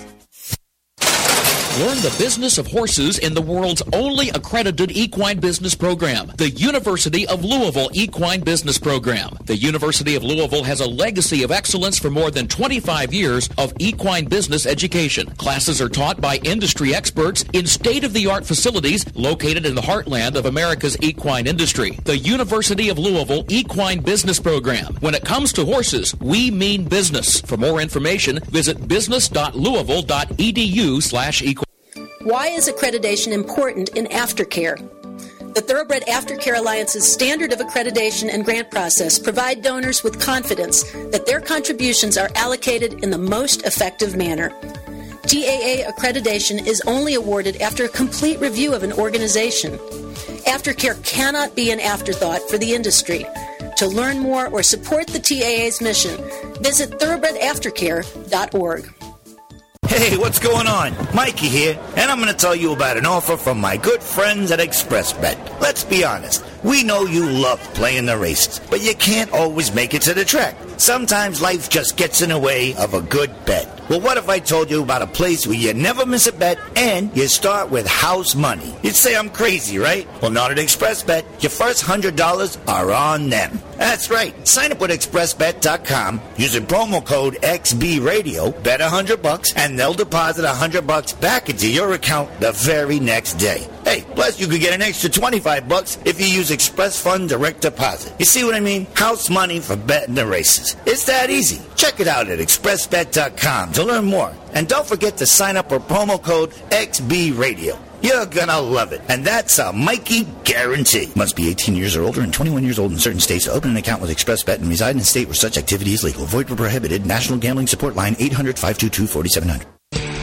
Learn the business of horses in the world's only accredited equine business program, the University of Louisville Equine Business Program. The University of Louisville has a legacy of excellence for more than twenty-five years of equine business education. Classes are taught by industry experts in state-of-the-art facilities located in the heartland of America's equine industry. The University of Louisville Equine Business Program. When it comes to horses, we mean business. For more information, visit business dot louisville dot e d u slash equine. Why is accreditation important in aftercare? The Thoroughbred Aftercare Alliance's standard of accreditation and grant process provide donors with confidence that their contributions are allocated in the most effective manner. T A A accreditation is only awarded after a complete review of an organization. Aftercare cannot be an afterthought for the industry. To learn more or support the T A A's mission, visit thoroughbred aftercare dot org. Hey, what's going on? Mikey here, and I'm going to tell you about an offer from my good friends at ExpressBet. Let's be honest, we know you love playing the races, but you can't always make it to the track. Sometimes life just gets in the way of a good bet. Well, what if I told you about a place where you never miss a bet and you start with house money? You'd say I'm crazy, right? Well, not at ExpressBet. Your first one hundred dollars are on them. That's right. Sign up with express bet dot com using promo code X B Radio, bet one hundred bucks, and they'll deposit one hundred bucks back into your account the very next day. Hey, plus you could get an extra twenty-five bucks if you use Express Fund Direct Deposit. You see what I mean? House money for betting the races. It's that easy. Check it out at express bet dot com to learn more. And don't forget to sign up for promo code X B Radio. You're gonna love it. And that's a Mikey guarantee. Must be eighteen years or older and twenty-one years old in certain states to open an account with ExpressBet and reside in a state where such activity is legal. Void where prohibited. National Gambling Support Line eight hundred, five two two, four seven zero zero.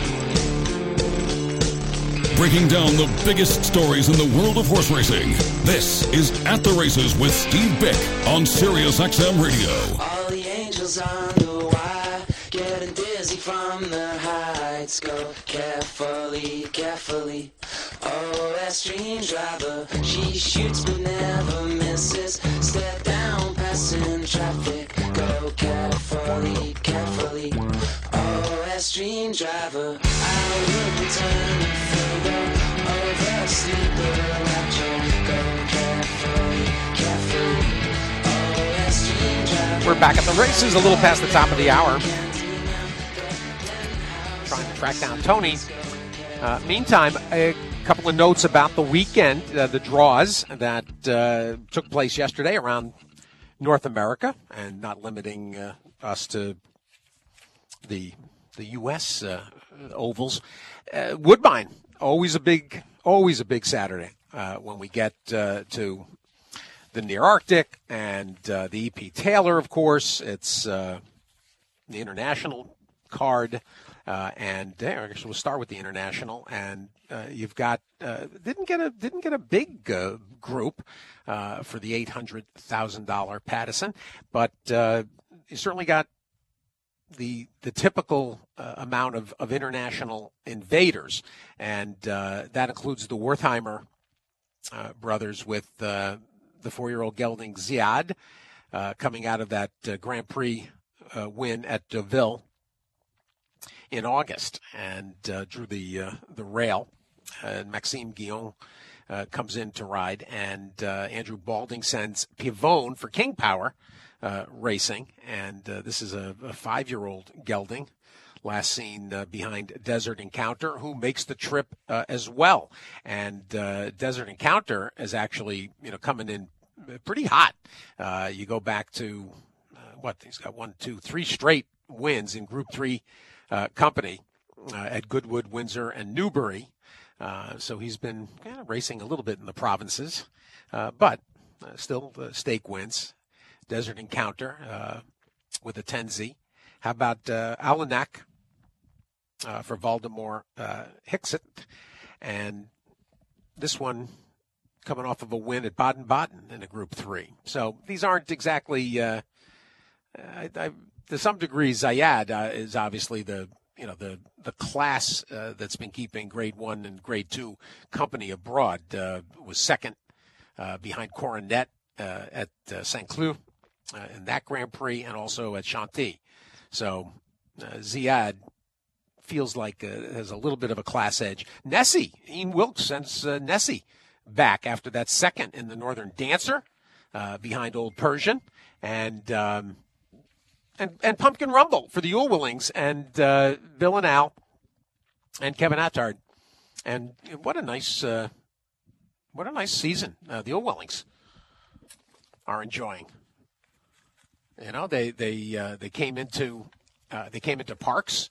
Breaking down the biggest stories in the world of horse racing. This is At the Races with Steve Bick on Sirius X M Radio. All the angels on the wire, getting dizzy from the heights. Go carefully, carefully. Oh, that stream driver, she shoots but never misses. Step down, passing traffic. Go carefully, carefully. Oh, that stream driver, I would return and finger over sleeper rapture. Go carefully, carefully. Oh, that stream driver. We're back at the races, a little past the top of the hour. Trying to track down Tony. Uh, meantime, a couple of notes about the weekend, uh, the draws that uh, took place yesterday around North America, and not limiting uh, us to the the U S uh, ovals. Uh, Woodbine, always a big, always a big Saturday uh, when we get uh, to the Near Arctic and uh, the E P Taylor. Of course, it's uh, the international card. Uh, and there, I guess we'll start with the international, and uh, you've got uh, didn't get a didn't get a big uh, group uh, for the eight hundred thousand dollar Pattison, but uh, you certainly got the the typical uh, amount of, of international invaders, and uh, that includes the Wertheimer uh, brothers with uh, the four-year-old gelding Ziad uh, coming out of that uh, Grand Prix uh, win at Deauville in August, and uh, drew the uh, the rail. Uh, Maxime Guillon uh, comes in to ride, and uh, Andrew Balding sends Pivone for King Power uh, Racing, and uh, this is a, a five-year-old gelding, last seen uh, behind Desert Encounter, who makes the trip uh, as well. And uh, Desert Encounter is actually, you know, coming in pretty hot. Uh, you go back to, uh, what, he's got one, two, three straight wins in Group three uh, company uh, at Goodwood, Windsor, and Newbury. Uh, so he's been kind of racing a little bit in the provinces, uh, but uh, still uh, stake wins. Desert Encounter uh, with a ten Z. How about uh, Alanak uh, for Valdemar uh, Hickset? And this one coming off of a win at Baden-Baden in a Group three. So these aren't exactly, uh, I, I, to some degree, Zayad uh, is obviously the, you know, the, the class uh, that's been keeping Grade one and Grade two company abroad. Uh, was second uh, behind Coronet uh, at uh, Saint Cloud uh, in that Grand Prix, and also at Chantilly. So uh, Zayad feels like uh, has a little bit of a class edge. Nessie, Ian Wilkes sends uh, Nessie back after that second in the Northern Dancer uh, behind Old Persian, and um, and and Pumpkin Rumble for the Ulwillings, and uh, Bill and Al and Kevin Attard. And what a nice uh, what a nice season uh, the Ulwillings are enjoying. You know, they they uh, they came into uh, they came into Parks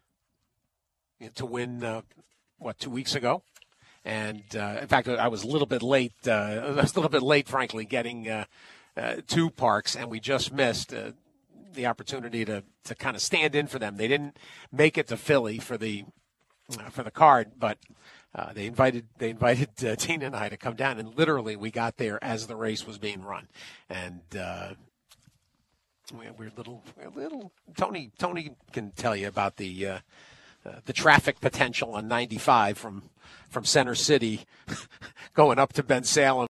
to win uh, what two weeks ago. And, uh, in fact, I was a little bit late, uh, I was a little bit late, frankly, getting uh, uh, to Parks, and we just missed uh, the opportunity to, to kind of stand in for them. They didn't make it to Philly for the uh, for the card, but uh, they invited they invited uh, Tina and I to come down, and literally we got there as the race was being run. And uh, we, we're little, we're little, Tony, Tony can tell you about the uh, uh, the traffic potential on ninety-five from from Center City going up to Ben Salem.